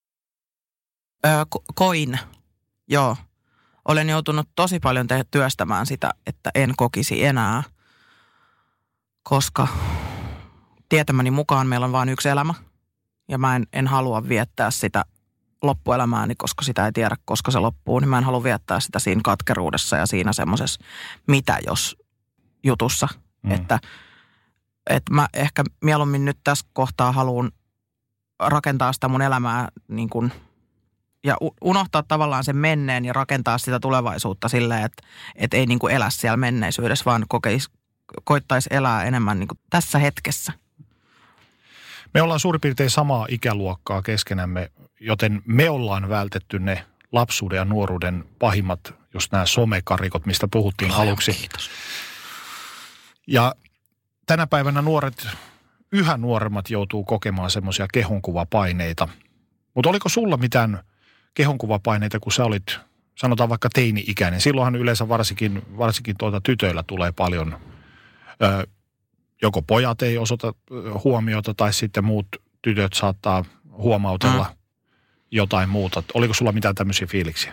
Speaker 6: Öö, ko- koin, joo. Olen joutunut tosi paljon te- työstämään sitä, että en kokisi enää. koska tietämäni mukaan meillä on vain yksi elämä. Ja mä en, en halua viettää sitä loppuelämääni, koska sitä ei tiedä, koska se loppuu. Niin mä en halua viettää sitä siinä katkeruudessa ja siinä semmoisessa mitä jos jutussa. Mm. Että, että mä ehkä mieluummin nyt tässä kohtaa haluan rakentaa sitä mun elämää niin kuin, ja unohtaa tavallaan sen menneen ja rakentaa sitä tulevaisuutta silleen, että, että ei niin kuin elä siellä menneisyydessä, vaan kokeisi, koittaisi elää enemmän niin kuin tässä hetkessä.
Speaker 5: Me ollaan suurin piirtein samaa ikäluokkaa keskenämme, joten me ollaan vältetty ne lapsuuden ja nuoruuden pahimmat, just nämä somekarikot, mistä puhuttiin Laja, aluksi. Kiitos. Ja tänä päivänä nuoret, yhä nuoremmat joutuu kokemaan semmoisia kehonkuvapaineita. Mutta oliko sulla mitään kehonkuvapaineita, kun sä olit, sanotaan vaikka teini-ikäinen? Silloinhan yleensä varsinkin, varsinkin tuota tytöillä tulee paljon, ö, joko pojat ei osoita huomiota tai sitten muut tytöt saattaa huomautella mm. jotain muuta. Oliko sulla mitään tämmöisiä fiiliksiä?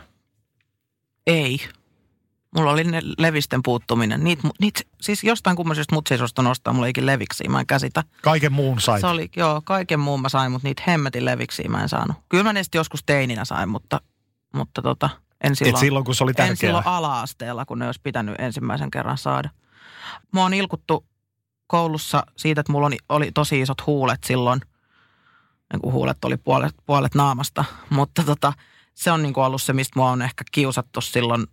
Speaker 6: Ei. Mulla oli ne levisten puuttuminen. Niit, niit, siis jostain kummallisesta mut ei suostu nostaa mulla ikin leviksiä, mä en käsitä.
Speaker 5: Kaiken muun sait?
Speaker 6: Se oli, joo, kaiken muun mä sain, mutta niitä hemmetin leviksiä mä en saanut. Kyllä mä ne sitten joskus teininä sain, mutta, mutta tota, en silloin.
Speaker 5: Et silloin, kun se oli tärkeää? En
Speaker 6: silloin ala-asteella, kun ne olisi pitänyt ensimmäisen kerran saada. Mua on ilkuttu koulussa siitä, että mulla oli, oli tosi isot huulet silloin. Niin kuin huulet oli puolet, puolet naamasta, mutta tota, se on niin kuin ollut se, mistä mua on ehkä kiusattu silloin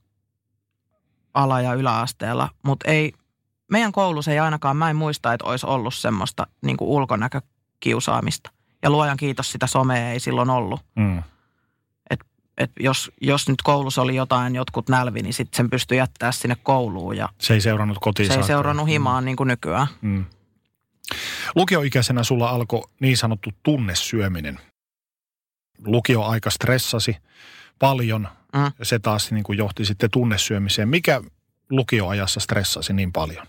Speaker 6: ala- ja yläasteella, mutta ei, meidän koulussa ei ainakaan, mä en muista, että olisi ollut semmoista niin kuin ulkonäkökiusaamista. Ja luojan kiitos, sitä somea ei silloin ollut. Mm. Et, et jos, jos nyt koulussa oli jotain, jotkut nälvi, niin sitten sen pystyi jättää sinne kouluun. Ja
Speaker 5: se ei seurannut kotiin
Speaker 6: Se ei
Speaker 5: saakka.
Speaker 6: seurannut himaan mm. niin kuin nykyään.
Speaker 5: Mm. Lukioikäisenä sulla alkoi niin sanottu tunnesyöminen. Lukioaika stressasi paljon. Mm. Se taas niin kuin johti sitten tunnesyömiseen. Mikä lukioajassa stressasi niin paljon?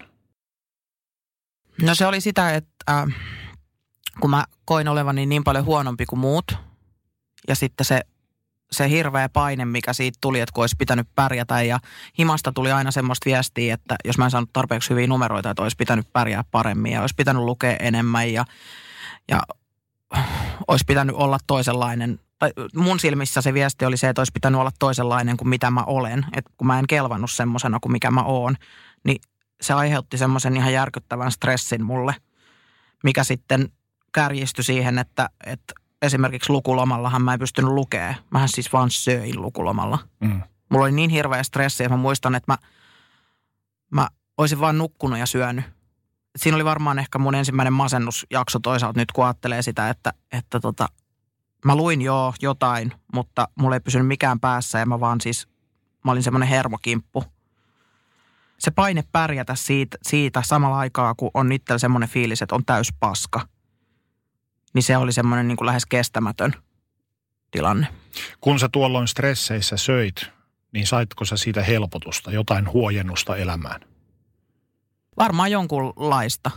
Speaker 6: No se oli sitä, että äh, kun mä koin olevani niin paljon huonompi kuin muut. Ja sitten se, se hirveä paine, mikä siitä tuli, että kun olisi pitänyt pärjätä. Ja himasta tuli aina semmoista viestiä, että jos mä en saanut tarpeeksi hyviä numeroita, että olisi pitänyt pärjää paremmin. Ja olisi pitänyt lukea enemmän ja, ja olisi pitänyt olla toisenlainen. Tai mun silmissä se viesti oli se, että olisi pitänyt olla toisenlainen kuin mitä mä olen. Että kun mä en kelvannut semmosena kuin mikä mä oon, niin se aiheutti semmoisen ihan järkyttävän stressin mulle, mikä sitten kärjistyi siihen, että, että esimerkiksi lukulomallahan mä en pystynyt lukemaan. Mähän siis vaan söin lukulomalla. Mm. Mulla oli niin hirveä stressi, että mä muistan, että mä, mä olisin vaan nukkunut ja syönyt. Et siinä oli varmaan ehkä mun ensimmäinen masennusjakso toisaalta nyt, kun ajattelee sitä, että, että tota, mä luin joo jotain, mutta mulla ei pysynyt mikään päässä ja mä vaan siis, mä olin semmoinen hermokimppu. Se paine pärjätä siitä, siitä samalla aikaa, kun on itsellä semmoinen fiilis, että on täys paska. Niin se oli semmoinen niin kuin lähes kestämätön tilanne.
Speaker 5: Kun sä tuolloin stresseissä söit, niin saitko sä siitä helpotusta, jotain huojennusta elämään?
Speaker 6: Varmaan jonkunlaista.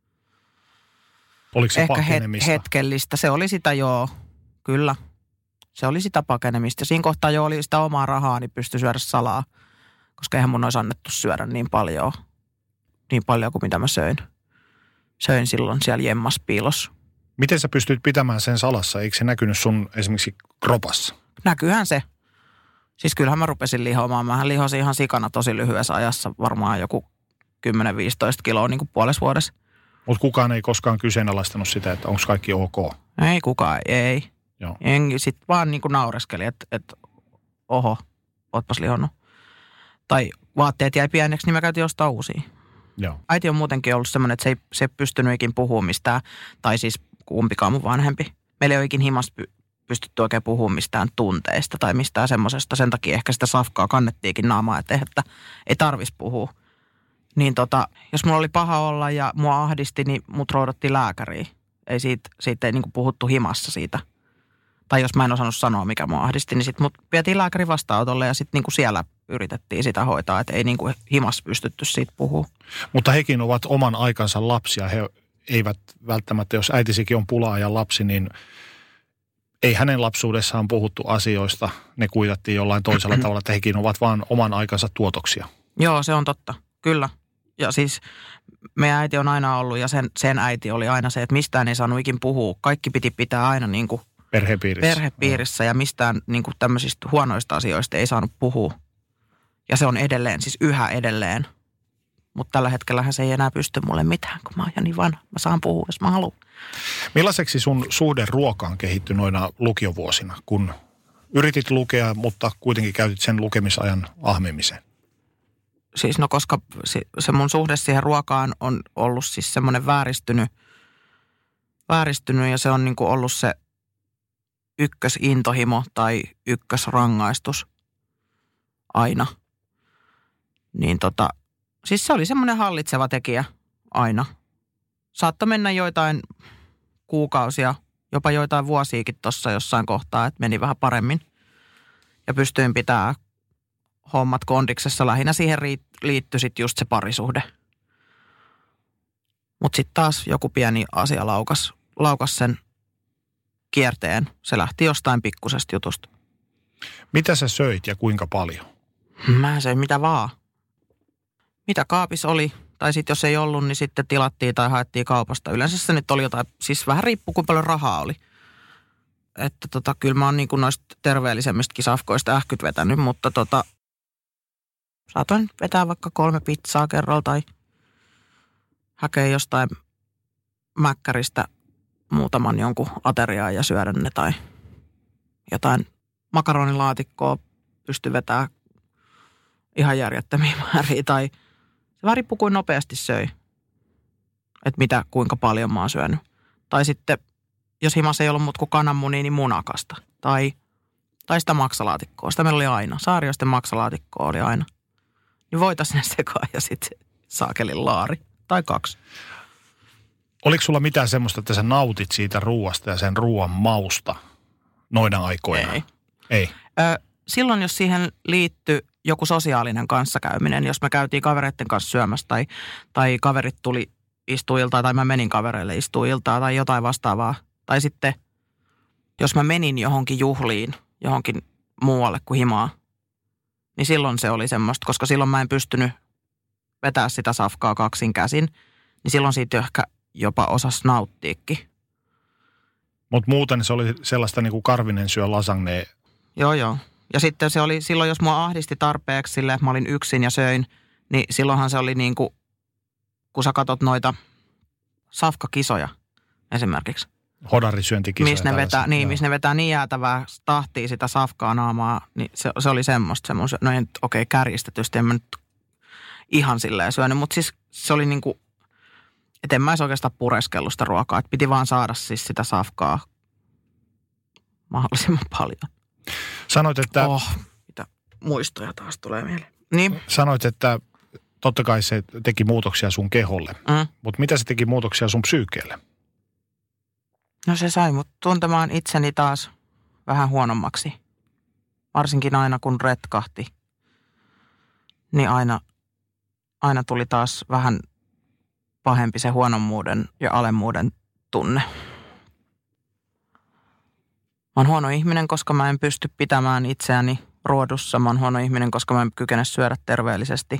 Speaker 5: Oliko se
Speaker 6: ehkä
Speaker 5: pakenemista?
Speaker 6: Ehkä hetkellistä. Se oli sitä joo, kyllä. Se oli sitä pakenemista. Siinä kohtaa jo oli sitä omaa rahaa, niin pystyi syödä salaa. Koska eihän mun olisi annettu syödä niin paljon, niin paljon kuin mitä mä söin. Söin silloin siellä jemmaspiilossa.
Speaker 5: Miten sä pystyt pitämään sen salassa? Eikö se näkynyt sun esimerkiksi kropassa?
Speaker 6: Näkyyhän se. Siis kyllähän mä rupesin lihoamaan. Mähän lihosin ihan sikana tosi lyhyessä ajassa. Varmaan joku kymmenen viisitoista kiloa niin kuin puolessa vuodessa.
Speaker 5: Mutta kukaan ei koskaan kyseenalaistanut sitä, että onko kaikki ok?
Speaker 6: Ei kukaan, ei. Joo. Sitten vaan niin kuin naureskeli, että, että oho, ootpas lihonnut. Tai vaatteet jäi pieneksi, niin mä käytin ostaa uusia.
Speaker 5: Joo.
Speaker 6: Äiti on muutenkin ollut semmoinen, että se ei, se ei pystynyt ikin puhumaan mistään, tai siis kumpikaan mun vanhempi. Meillä ei ole ikin himasta pystytty oikein puhumaan mistään tunteista tai mistään semmoisesta. Sen takia ehkä sitä safkaa kannettiinkin naamaa, että, että ei tarvitsisi puhua. Niin tota, jos mulla oli paha olla ja mua ahdisti, niin mut roudottiin lääkäriin. Ei siitä, siitä ei niinku puhuttu himassa siitä. Tai jos mä en osannut sanoa, mikä mua ahdisti, niin sit mut vietiin lääkärin vastaanotolle ja sitten niinku siellä yritettiin sitä hoitaa, että ei niinku himassa pystytty siitä puhumaan.
Speaker 5: Mutta hekin ovat oman aikansa lapsia. He eivät välttämättä, jos äitisikin on pula-ajan lapsi, niin ei hänen lapsuudessaan puhuttu asioista. Ne kuitattiin jollain toisella tavalla, että hekin ovat vaan oman aikansa tuotoksia.
Speaker 6: Joo, se on totta. Kyllä. Ja siis meidän äiti on aina ollut ja sen, sen äiti oli aina se, että mistään ei saanut ikin puhua. Kaikki piti pitää aina niin kuin
Speaker 5: perhepiirissä,
Speaker 6: perhepiirissä ja mistään niin kuin tämmöisistä huonoista asioista ei saanut puhua. Ja se on edelleen, siis yhä edelleen. Mutta tällä hetkellähän se ei enää pysty mulle mitään, kun mä oon jo niin vanha. Mä saan puhua, jos mä haluan.
Speaker 5: Millaiseksi sun suhde ruokaan kehittyi noina lukiovuosina, kun yritit lukea, mutta kuitenkin käytit sen lukemisajan ahmimiseen?
Speaker 6: Siis no koska se, se mun suhde siihen ruokaan on ollut siis semmoinen vääristynyt, vääristynyt ja se on niinku ollut se ykkösintohimo tai ykkösrangaistus aina. Niin tota, siis se oli semmoinen hallitseva tekijä aina. Saattoi mennä joitain kuukausia, jopa joitain vuosiakin tuossa jossain kohtaa, että meni vähän paremmin. Ja pystyin pitämään hommat kondiksessa. Lähinnä siihen liittyi sitten just se parisuhde. Mutta sitten taas joku pieni asia laukas, laukas sen kierteen. Se lähti jostain pikkusesta jutusta.
Speaker 5: Mitä sä söit ja kuinka paljon?
Speaker 6: Mä söin mitä vaan. Mitä kaapis oli, tai sitten jos ei ollut, niin sitten tilattiin tai haettiin kaupasta. Yleensä se nyt oli jotain, siis vähän riippuu kuinka paljon rahaa oli. Että tota, kyllä mä oon niin kuin noista terveellisemmistäkin safkoista ähkyt vetänyt, mutta tota, saatoin vetää vaikka kolme pizzaa kerralla tai hakea jostain mäkkäristä muutaman jonkun ateriaa ja syödä ne tai jotain makaronilaatikkoa pysty vetämään ihan järjettömiä määriä tai se vähän riippuu kuin nopeasti söi, että mitä, kuinka paljon mä oon syönyt. Tai sitten, jos himassa ei ollut mut kuin kananmunia, niin munakasta. Tai, tai sitä maksalaatikkoa. Sitä meillä oli aina. Saarioisten maksalaatikkoa oli aina. Niin voitaisiin ne sekaan ja sitten saakelin laari. Tai kaksi.
Speaker 5: Oliko sulla mitään semmoista, että sä nautit siitä ruuasta ja sen ruoan mausta noina aikoina?
Speaker 6: Ei.
Speaker 5: Ei.
Speaker 6: Ö, silloin, jos siihen liittyi joku sosiaalinen kanssakäyminen, jos me käytiin kavereiden kanssa syömässä tai, tai kaverit tuli istuiltaan tai mä menin kavereille istuiltaan tai jotain vastaavaa. Tai sitten, jos mä menin johonkin juhliin, johonkin muualle kuin himaa, niin silloin se oli semmoista, koska silloin mä en pystynyt vetää sitä safkaa kaksin käsin, niin silloin siitä ehkä jopa osasi nauttiikin.
Speaker 5: Mutta muuten se oli sellaista niin kuin Karvinen syö lasagnea.
Speaker 6: Joo, joo. Ja sitten se oli silloin, jos mua ahdisti tarpeeksi silleen, että mä olin yksin ja söin, niin silloinhan se oli niin kuin, kun sä katot noita safkakisoja esimerkiksi.
Speaker 5: Hodarisyöntikisoja.
Speaker 6: Missä ne vetää, niin, missä ne vetää niin jäätävää tahtia sitä safkaa naamaa, niin se, se oli semmoista. semmoista no ei nyt okei okay, kärjistetysti, en mä nyt ihan silleen syönyt, mutta siis se oli niin kuin, että en mä edes oikeastaan pureskellut sitä ruokaa, että piti vaan saada siis sitä safkaa mahdollisimman paljon.
Speaker 5: Sanoit, että...
Speaker 6: Oh, mitä muistoja taas tulee mieleen. Niin.
Speaker 5: Sanoit, että totta kai se teki muutoksia sun keholle, mm. mutta mitä se teki muutoksia sun psyykeelle?
Speaker 6: No se sai mut tuntemaan itseni taas vähän huonommaksi. Varsinkin aina kun retkahti, niin aina, aina tuli taas vähän pahempi se huonommuuden ja alemmuuden tunne. Mä oon huono ihminen, koska mä en pysty pitämään itseäni ruodussa. Mä oon huono ihminen, koska mä en kykene syödä terveellisesti.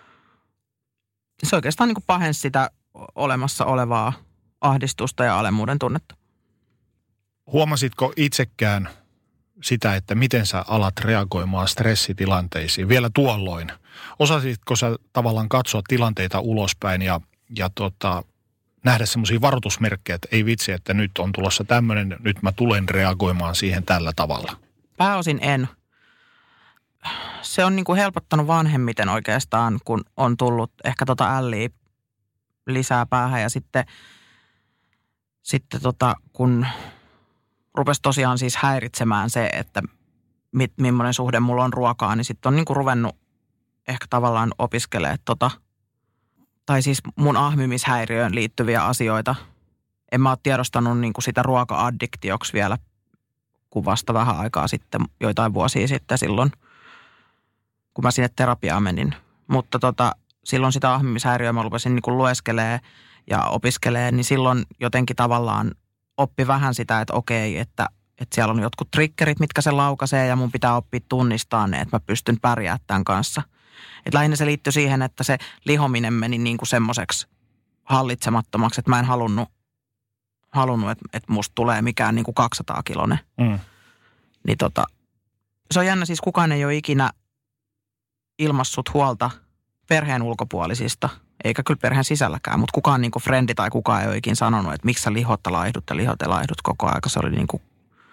Speaker 6: Se oikeastaan niin kuin pahensi sitä olemassa olevaa ahdistusta ja alemmuuden tunnetta.
Speaker 5: Huomasitko itsekään sitä, että miten sä alat reagoimaan stressitilanteisiin vielä tuolloin? Osasitko sä tavallaan katsoa tilanteita ulospäin ja, ja tota, nähdä semmoisia varoitusmerkkejä, että ei vitsi, että nyt on tulossa tämmöinen, nyt mä tulen reagoimaan siihen tällä tavalla?
Speaker 6: Pääosin en. Se on niin kuin helpottanut vanhemmiten oikeastaan, kun on tullut ehkä tota älliä lisää päähän ja sitten, sitten tota, kun rupesi tosiaan siis häiritsemään se, että mit, millainen suhde mulla on ruokaa, niin sitten on niin kuin ruvennut ehkä tavallaan opiskelemaan tota, tai siis mun ahmimishäiriöön liittyviä asioita. En mä ole tiedostanut niin kuin sitä ruoka-addiktioksi vielä, kun vasta vähän aikaa sitten, joitain vuosia sitten silloin, kun mä sinne terapiaan menin. Mutta tota, silloin sitä ahmimishäiriöä mä rupesin niin kuin lueskelemaan ja opiskelemaan, niin silloin jotenkin tavallaan oppi vähän sitä, että okei, että, että siellä on jotkut triggerit, mitkä se laukaisee ja mun pitää oppia tunnistaa ne, että mä pystyn pärjäämään tämän kanssa. Että lähinnä se liittyi siihen, että se lihominen meni niin kuin semmoiseksi hallitsemattomaksi, että mä en halunnut, halunnut että, että musta tulee mikään niin kuin kaksisataa kilonen. Mm. Niin tota, se on jännä, siis kukaan ei ole ikinä ilmassut huolta perheen ulkopuolisista, eikä kyllä perheen sisälläkään, mutta kukaan niin kuin frendi tai kukaan ei ole ikinä sanonut, että miksi sä lihot ja laihdut ja lihot ja laihdut koko aika. Se oli niin kuin,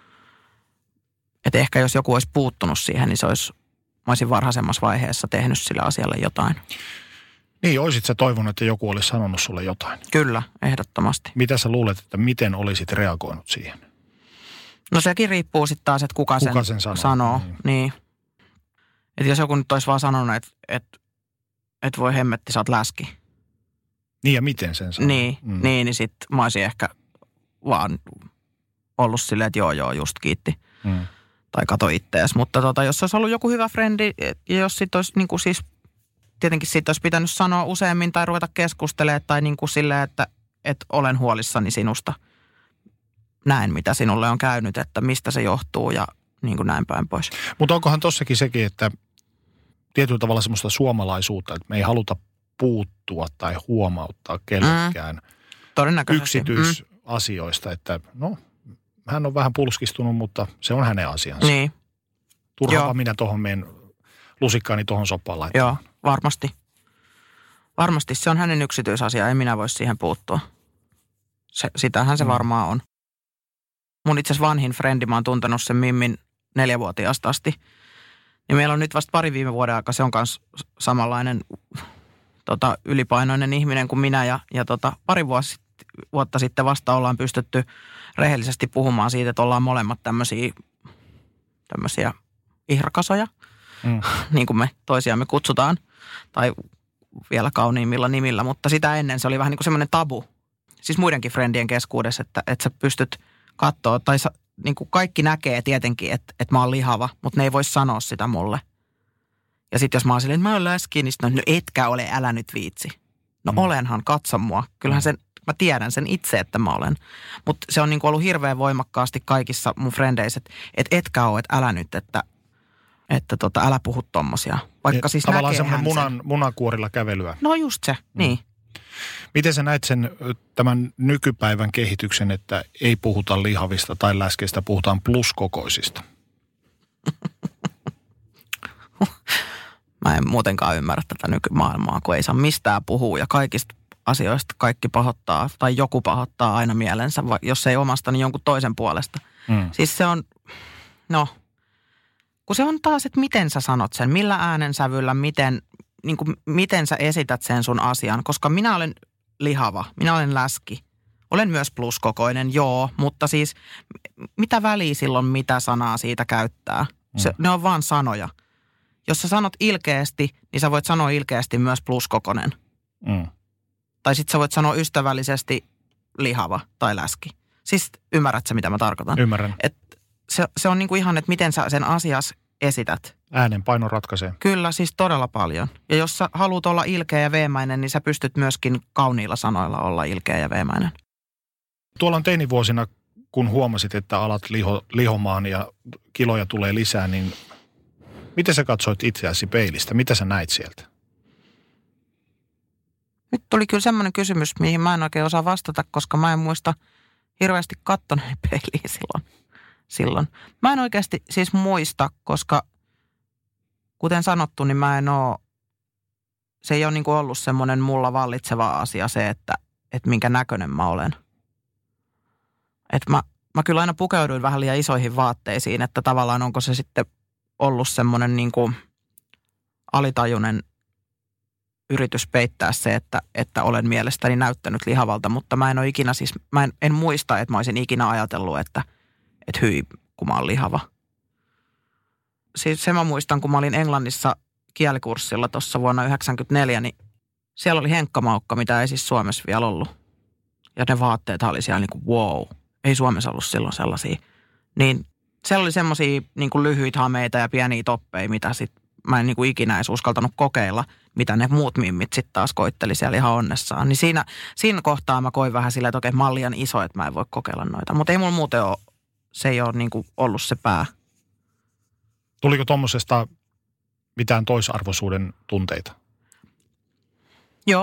Speaker 6: että ehkä jos joku olisi puuttunut siihen, niin se olisi, mä olisin varhaisemmassa vaiheessa tehnyt sille asialle jotain.
Speaker 5: Niin, olisit sä toivonut, että joku olisi sanonut sulle jotain?
Speaker 6: Kyllä, ehdottomasti.
Speaker 5: Mitä sä luulet, että miten olisit reagoinut siihen?
Speaker 6: No sekin riippuu sitten taas, että kuka, kuka sen, sen sanoo. sanoo. Niin. niin. Että jos joku nyt olisi vaan sanonut, että, että, että voi hemmetti, sä oot läski.
Speaker 5: Niin ja miten sen sanoo?
Speaker 6: Niin, mm. niin, niin sitten mä olisin ehkä vaan ollut silleen, että joo joo, just kiitti. Mm. Tai kato ittees. Mutta tota, jos olisi ollut joku hyvä frendi, ja jos sitten olisi niin kuin siis, tietenkin siitä olisi pitänyt sanoa useammin tai ruveta keskustelemaan tai niin kuin silleen, että, että olen huolissani sinusta. Näen, mitä sinulle on käynyt, että mistä se johtuu ja niin kuin näin päin pois.
Speaker 5: Mutta onkohan tossakin sekin, että tietyllä tavalla semmoista suomalaisuutta, että me ei haluta puuttua tai huomauttaa kellekään mm. yksityisasioista, että no, hän on vähän pulskistunut, mutta se on hänen asiansa.
Speaker 6: Niin.
Speaker 5: Turhaapa minä tuohon meidän lusikkaani tuohon soppaan laittaa.
Speaker 6: Joo, varmasti. Varmasti se on hänen yksityisasia, ei minä voi siihen puuttua. Se, sitähän se mm. varmaan on. Mun itse asiassa vanhin frendi, mä oon tuntenut sen Mimmin neljävuotiaasta asti. Ja meillä on nyt vasta pari viime vuoden aikaa, se on myös samanlainen tota, ylipainoinen ihminen kuin minä. Ja, ja tota, pari vuosi, vuotta sitten vasta ollaan pystytty rehellisesti puhumaan siitä, että ollaan molemmat tämmöisiä, tämmöisiä ihrakasoja, mm. niin kuin me toisiamme kutsutaan. Tai vielä kauniimmilla nimillä, mutta sitä ennen se oli vähän niin kuin semmoinen tabu. Siis muidenkin frendien keskuudessa, että, että sä pystyt katsoa, tai sa, niin kuin kaikki näkee tietenkin, että, että mä oon lihava, mutta ne ei voi sanoa sitä mulle. Ja sitten jos mä oon silleen, että mä oon läski, niin sitten no etkä ole, älä nyt viitsi. No mm. olenhan, katso mua. Kyllähän sen, mä tiedän sen itse, että mä olen. Mutta se on niin kuin ollut hirveän voimakkaasti kaikissa mun frendeissä, että, että etkä ole, että älä nyt, että, että tota, älä puhu tommosia. Vaikka siis
Speaker 5: tavallaan semmoinen munan, munakuorilla kävelyä.
Speaker 6: No just se, mm. niin.
Speaker 5: Miten sä näet sen tämän nykypäivän kehityksen, että ei puhuta lihavista tai läskeistä, puhutaan pluskokoisista?
Speaker 6: Mä en muutenkaan ymmärrä tätä nykymaailmaa, kun ei saa mistään puhua ja kaikista asioista kaikki pahoittaa tai joku pahoittaa aina mielensä, jos ei omasta, niin jonkun toisen puolesta. Mm. Siis se on, no, kun se on taas, että miten sä sanot sen, millä äänensävyllä, miten... Niin kuin, miten sä esität sen sun asian, koska minä olen lihava, minä olen läski. Olen myös pluskokoinen, joo, mutta siis mitä väliä silloin, mitä sanaa siitä käyttää? Se, mm. Ne on vaan sanoja. Jos sä sanot ilkeästi, niin sä voit sanoa ilkeästi myös pluskokoinen. Mm. Tai sit sä voit sanoa ystävällisesti lihava tai läski. Siis ymmärrät sä, mitä mä tarkoitan?
Speaker 5: Ymmärrän.
Speaker 6: Et se, se on niin kuin ihan, että miten sä sen asias esität.
Speaker 5: Äänenpaino ratkaisee.
Speaker 6: Kyllä, siis todella paljon. Ja jos sä haluat olla ilkeä ja veemäinen, niin sä pystyt myöskin kauniilla sanoilla olla ilkeä ja veemäinen.
Speaker 5: Tuolla on teinivuosina, kun huomasit, että alat liho, lihomaan ja kiloja tulee lisää, niin miten sä katsoit itseäsi peilistä? Mitä sä näit sieltä?
Speaker 6: Nyt tuli kyllä semmoinen kysymys, mihin mä en oikein osaa vastata, koska mä en muista hirveästi kattoneen peiliin silloin. silloin. Mä en oikeasti siis muista, koska kuten sanottu, niin mä en oo, se ei ole niin kuin ollut semmoinen mulla vallitseva asia se, että, että minkä näköinen mä olen. Että mä, mä kyllä aina pukeuduin vähän liian isoihin vaatteisiin, että tavallaan onko se sitten ollut semmoinen niin kuin alitajuinen yritys peittää se, että, että olen mielestäni näyttänyt lihavalta, mutta mä en ole ikinä siis, mä en, en muista, että mä olisin ikinä ajatellut, että, että hyi, kun mä oon lihava. Siis se mä muistan, kun mä olin Englannissa kielikurssilla tuossa vuonna yhdeksänkymmentäneljä, niin siellä oli henkkamaukka, mitä ei siis Suomessa vielä ollut. Ja ne vaatteet oli siellä niin kuin wow, ei Suomessa ollut silloin sellaisia. Niin siellä oli semmoisia niin kuin lyhyitä hameita ja pieniä toppeja, mitä sit mä en niin kuin ikinä edes uskaltanut kokeilla, mitä ne muut mimmit sitten taas koitteli siellä ihan onnessaan. Niin siinä, siinä kohtaa mä koin vähän silleen, että okei, mä oon liian iso, että mä en voi kokeilla noita. Mutta ei mulla muuten ole, se ei ole niin kuin ollut se pää.
Speaker 5: Tuliko tuommoisesta mitään toisarvoisuuden tunteita?
Speaker 6: Joo,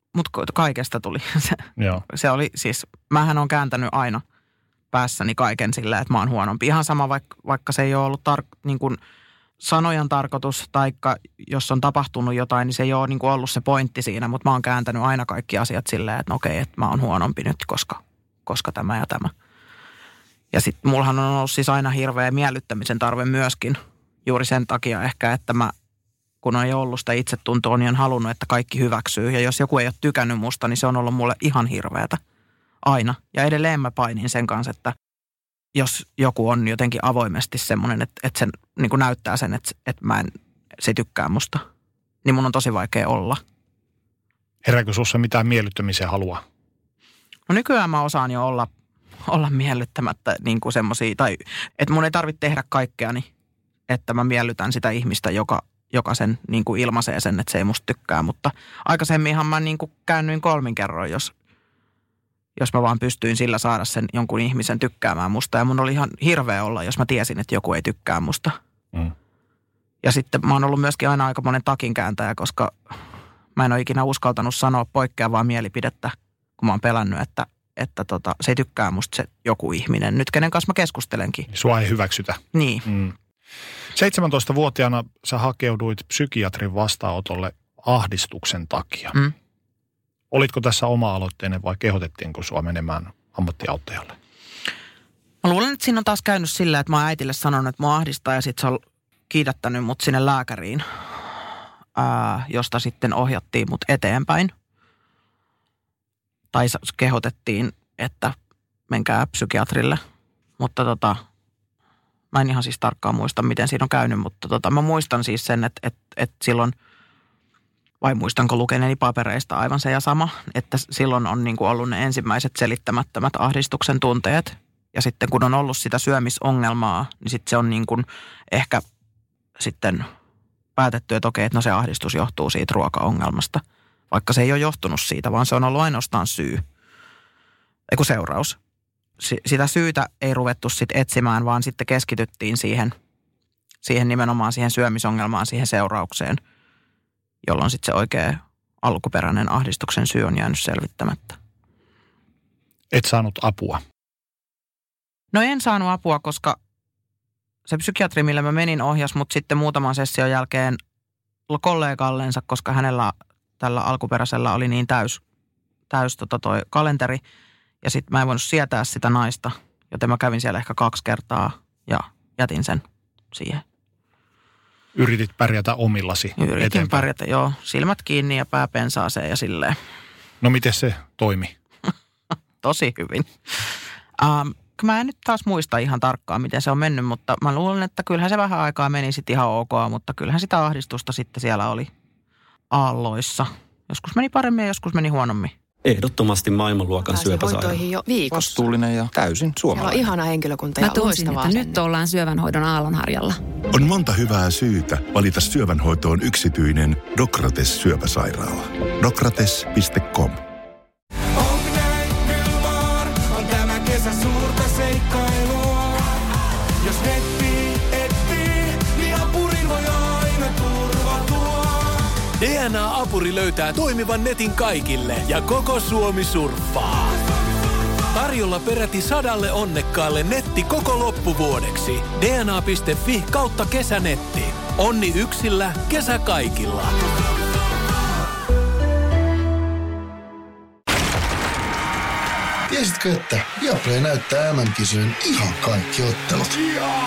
Speaker 6: Mutta kaikesta tuli. Se,
Speaker 5: Joo.
Speaker 6: se oli siis, mähän on kääntänyt aina päässäni kaiken sillä, että mä oon huonompi. Ihan sama, vaikka, vaikka se ei ole ollut tar- niin kuin sanojan tarkoitus, taikka jos on tapahtunut jotain, niin se ei ole niin kuin ollut se pointti siinä, mutta mä oon kääntänyt aina kaikki asiat silleen, että no okei, että mä oon huonompi nyt, koska, koska tämä ja tämä. Ja sitten mullahan on ollut siis aina hirveä miellyttämisen tarve myöskin, juuri sen takia ehkä, että mä, kun ei ollut sitä itsetuntoa, niin on halunnut, että kaikki hyväksyy. Ja jos joku ei ole tykännyt musta, niin se on ollut mulle ihan hirveätä. Aina. Ja edelleen mä painin sen kanssa, että jos joku on jotenkin avoimesti semmoinen, että, että se niin kuin näyttää sen, että, että mä en, se tykkää musta, niin mun on tosi vaikea olla.
Speaker 5: Herääkö sussa mitään miellyttämisen halua?
Speaker 6: No nykyään mä osaan jo olla, olla miellyttämättä niin kuin semmosia, tai että mun ei tarvitse tehdä kaikkeani, että mä miellytän sitä ihmistä, joka, joka sen niin kuin ilmaisee sen, että se ei musta tykkää. Mutta aikaisemminhan mä niin kuin käännyin kolmin kerroin, jos jos mä vaan pystyin sillä saada sen jonkun ihmisen tykkäämään musta. Ja mun oli ihan hirveä olla, jos mä tiesin, että joku ei tykkää musta. Mm. Ja sitten mä oon ollut myöskin aina aika monen takinkääntäjä, koska mä en ole ikinä uskaltanut sanoa poikkeavaa mielipidettä, kun mä oon pelännyt, että, että tota, se ei tykkää musta se joku ihminen. Nyt kenen kanssa mä keskustelenkin.
Speaker 5: Sua ei hyväksytä.
Speaker 6: Niin.
Speaker 5: Mm. seitsemäntoistavuotiaana sä hakeuduit psykiatrin vastaanotolle ahdistuksen takia. Mm. Olitko tässä oma-aloitteinen vai kehotettiinko sua menemään ammattiauttajalle?
Speaker 6: Mä luulen, että siinä on taas käynyt sillä, että mä oon äitille sanonut, että mua ahdistaa ja sit se on kiidättänyt mut sinne lääkäriin, ää, josta sitten ohjattiin mut eteenpäin. Tai kehotettiin, että menkää psykiatrille. Mutta tota, mä en ihan siis tarkkaan muista, miten siinä on käynyt, mutta tota, mä muistan siis sen, että, että, että silloin vai muistanko lukeneeni papereista aivan se ja sama, että silloin on niin kuin ollut ne ensimmäiset selittämättömät ahdistuksen tunteet. Ja sitten kun on ollut sitä syömisongelmaa, niin sitten se on niin kuin ehkä sitten päätetty, että okei, että no se ahdistus johtuu siitä ruokaongelmasta. Vaikka se ei ole johtunut siitä, vaan se on ollut ainoastaan syy. Eiku seuraus. S- sitä syytä ei ruvettu sitten etsimään, vaan sitten keskityttiin siihen, siihen nimenomaan siihen syömisongelmaan, siihen seuraukseen, jolloin sitten se oikea alkuperäinen ahdistuksen syy on jäänyt selvittämättä.
Speaker 5: Et saanut apua?
Speaker 6: No en saanut apua, koska se psykiatri, millä mä menin, ohjas mut sitten muutaman session jälkeen kollegallensa, koska hänellä tällä alkuperäisellä oli niin täys, täys tota toi kalenteri. Ja sitten mä en voinut sietää sitä naista, joten mä kävin siellä ehkä kaksi kertaa ja jätin sen siihen.
Speaker 5: Yritit pärjätä omillasi
Speaker 6: Yritin
Speaker 5: eteenpäin.
Speaker 6: pärjätä, joo. Silmät kiinni ja pää pensaaseen ja silleen.
Speaker 5: No miten se toimi?
Speaker 6: Tosi hyvin. Um, mä en nyt taas muista ihan tarkkaan, miten se on mennyt, mutta mä luulen, että kyllähän se vähän aikaa meni sitten ihan ok, mutta kyllähän sitä ahdistusta sitten siellä oli aalloissa. Joskus meni paremmin ja joskus meni huonommin.
Speaker 7: Ehdottomasti maailmanluokan syöpäsairaala.
Speaker 9: jo viikossa. Vastuullinen ja täysin suomalainen.
Speaker 10: Siellä on ihana henkilökunta ja loistavaa että nyt ollaan syövänhoidon aallonharjalla.
Speaker 11: On monta hyvää syytä valita syövänhoitoon yksityinen Dokrates syöpäsairaala. Dokrates piste com.
Speaker 12: On tämä kesä suurta seikkailua. Jos netti etsii, niin apurin voi aina turvautua.
Speaker 13: D N A-apuri löytää toimivan netin kaikille ja koko Suomi surffaa. Tarjolla peräti sadalle onnekkaalle netti koko loppuvuodeksi. D N A piste fi kautta kesänetti. Onni yksillä, kesä kaikilla.
Speaker 1: Tiesitkö, että Viaplay näyttää M M-kisojen ihan kaikki ottelut?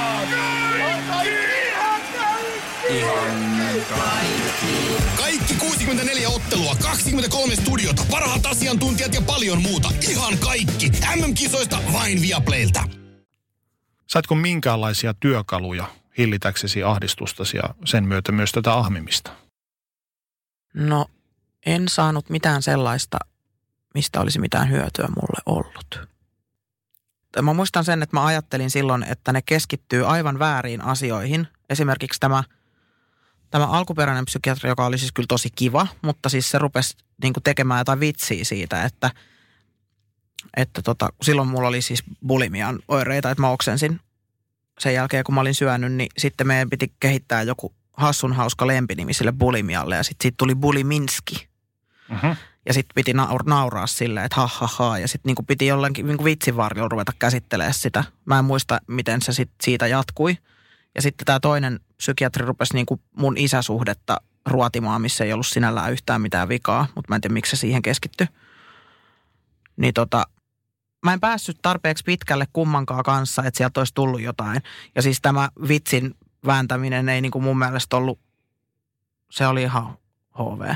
Speaker 3: Kaikki kuusikymmentäneljä ottelua, kaksikymmentäkolme studiota, parhaat asiantuntijat ja paljon muuta. Ihan kaikki. M M-kisoista vain Viaplaylta.
Speaker 5: Saitko minkäänlaisia työkaluja hillitäksesi ahdistustasi ja sen myötä myös tätä ahmimista?
Speaker 6: No, en saanut mitään sellaista, mistä olisi mitään hyötyä mulle ollut. Mä muistan sen, että mä ajattelin silloin, että ne keskittyy aivan vääriin asioihin. Esimerkiksi tämä, tämä alkuperäinen psykiatri, joka oli siis kyllä tosi kiva, mutta siis se rupesi niin kuin tekemään jotain vitsiä siitä, että, että tota, silloin mulla oli siis bulimian oireita, että mä oksensin sen jälkeen, kun mä olin syönyt, niin sitten meidän piti kehittää joku hassun hauska lempinimi sille bulimialle ja sitten siitä tuli buliminski. Uh-huh. Ja sitten piti naur- nauraa silleen, että ha ha ha. Ja sitten niinku piti jollakin niinku vitsin varjolla ruveta käsittelemään sitä. Mä en muista, miten se sit siitä jatkui. Ja sitten tämä toinen psykiatri rupesi niinku mun isäsuhdetta ruotimaan, missä ei ollut sinällään yhtään mitään vikaa. Mutta mä en tiedä, miksi se siihen keskittyi. Niin tota, mä en päässyt tarpeeksi pitkälle kummankaan kanssa, että sieltä olisi tullut jotain. Ja siis tämä vitsin vääntäminen ei niinku mun mielestä ollut, se oli ihan H V.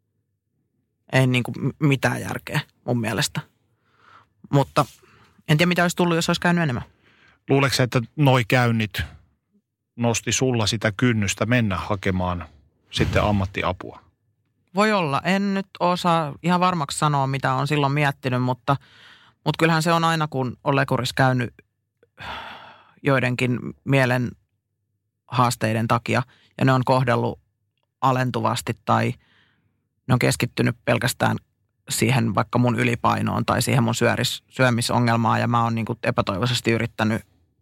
Speaker 6: Ei niinku mitään järkeä mun mielestä. Mutta en tiedä, mitä olisi tullut, jos olisi käynyt enemmän.
Speaker 5: Luuleeko että noi käynnit nosti sulla sitä kynnystä mennä hakemaan sitten ammattiapua?
Speaker 6: Voi olla. En nyt osaa ihan varmaksi sanoa, mitä on silloin miettinyt, mutta, mutta kyllähän se on aina, kun on lekurissa käynyt joidenkin mielen haasteiden takia ja ne on kohdellut alentuvasti tai ne on keskittynyt pelkästään siihen vaikka mun ylipainoon tai siihen mun syöris, syömisongelmaan ja mä oon niin kuin epätoivoisesti yrittänyt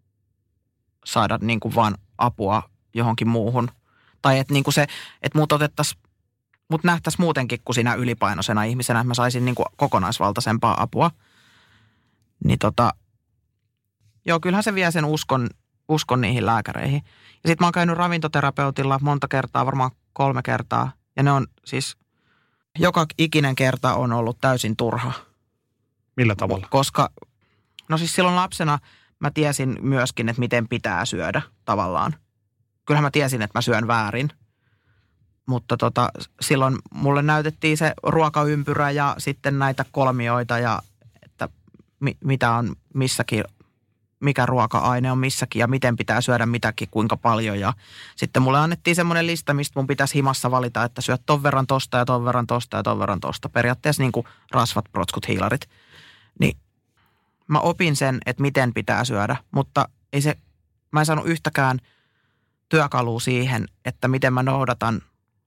Speaker 6: saada niin kuin vaan apua johonkin muuhun. Tai että niin kuin se, että mut otettaisiin, mut nähtäisiin muutenkin kuin siinä ylipainoisena ihmisenä, että mä saisin niin kuin kokonaisvaltaisempaa apua. Niin tota, joo, kyllähän se vie sen uskon, uskon niihin lääkäreihin. Ja sit mä oon käynyt ravintoterapeutilla monta kertaa, varmaan kolme kertaa. Ja ne on siis, joka ikinen kerta on ollut täysin turha.
Speaker 5: Millä tavalla?
Speaker 6: Koska, no siis silloin lapsena mä tiesin myöskin, että miten pitää syödä tavallaan. Kyllähän mä tiesin, että mä syön väärin. Mutta tota, silloin mulle näytettiin se ruokaympyrä ja sitten näitä kolmioita ja että mi, mitä on missäkin, mikä ruoka-aine on missäkin ja miten pitää syödä mitäkin, kuinka paljon. Ja sitten mulle annettiin semmoinen lista, mistä mun pitäisi himassa valita, että syöt ton verran tosta ja ton verran tosta ja ton verran tosta. Periaatteessa niin kuin rasvat, protskut, hiilarit. Niin mä opin sen, että miten pitää syödä, mutta ei se, mä en saanut yhtäkään työkalua siihen, että miten mä noudatan,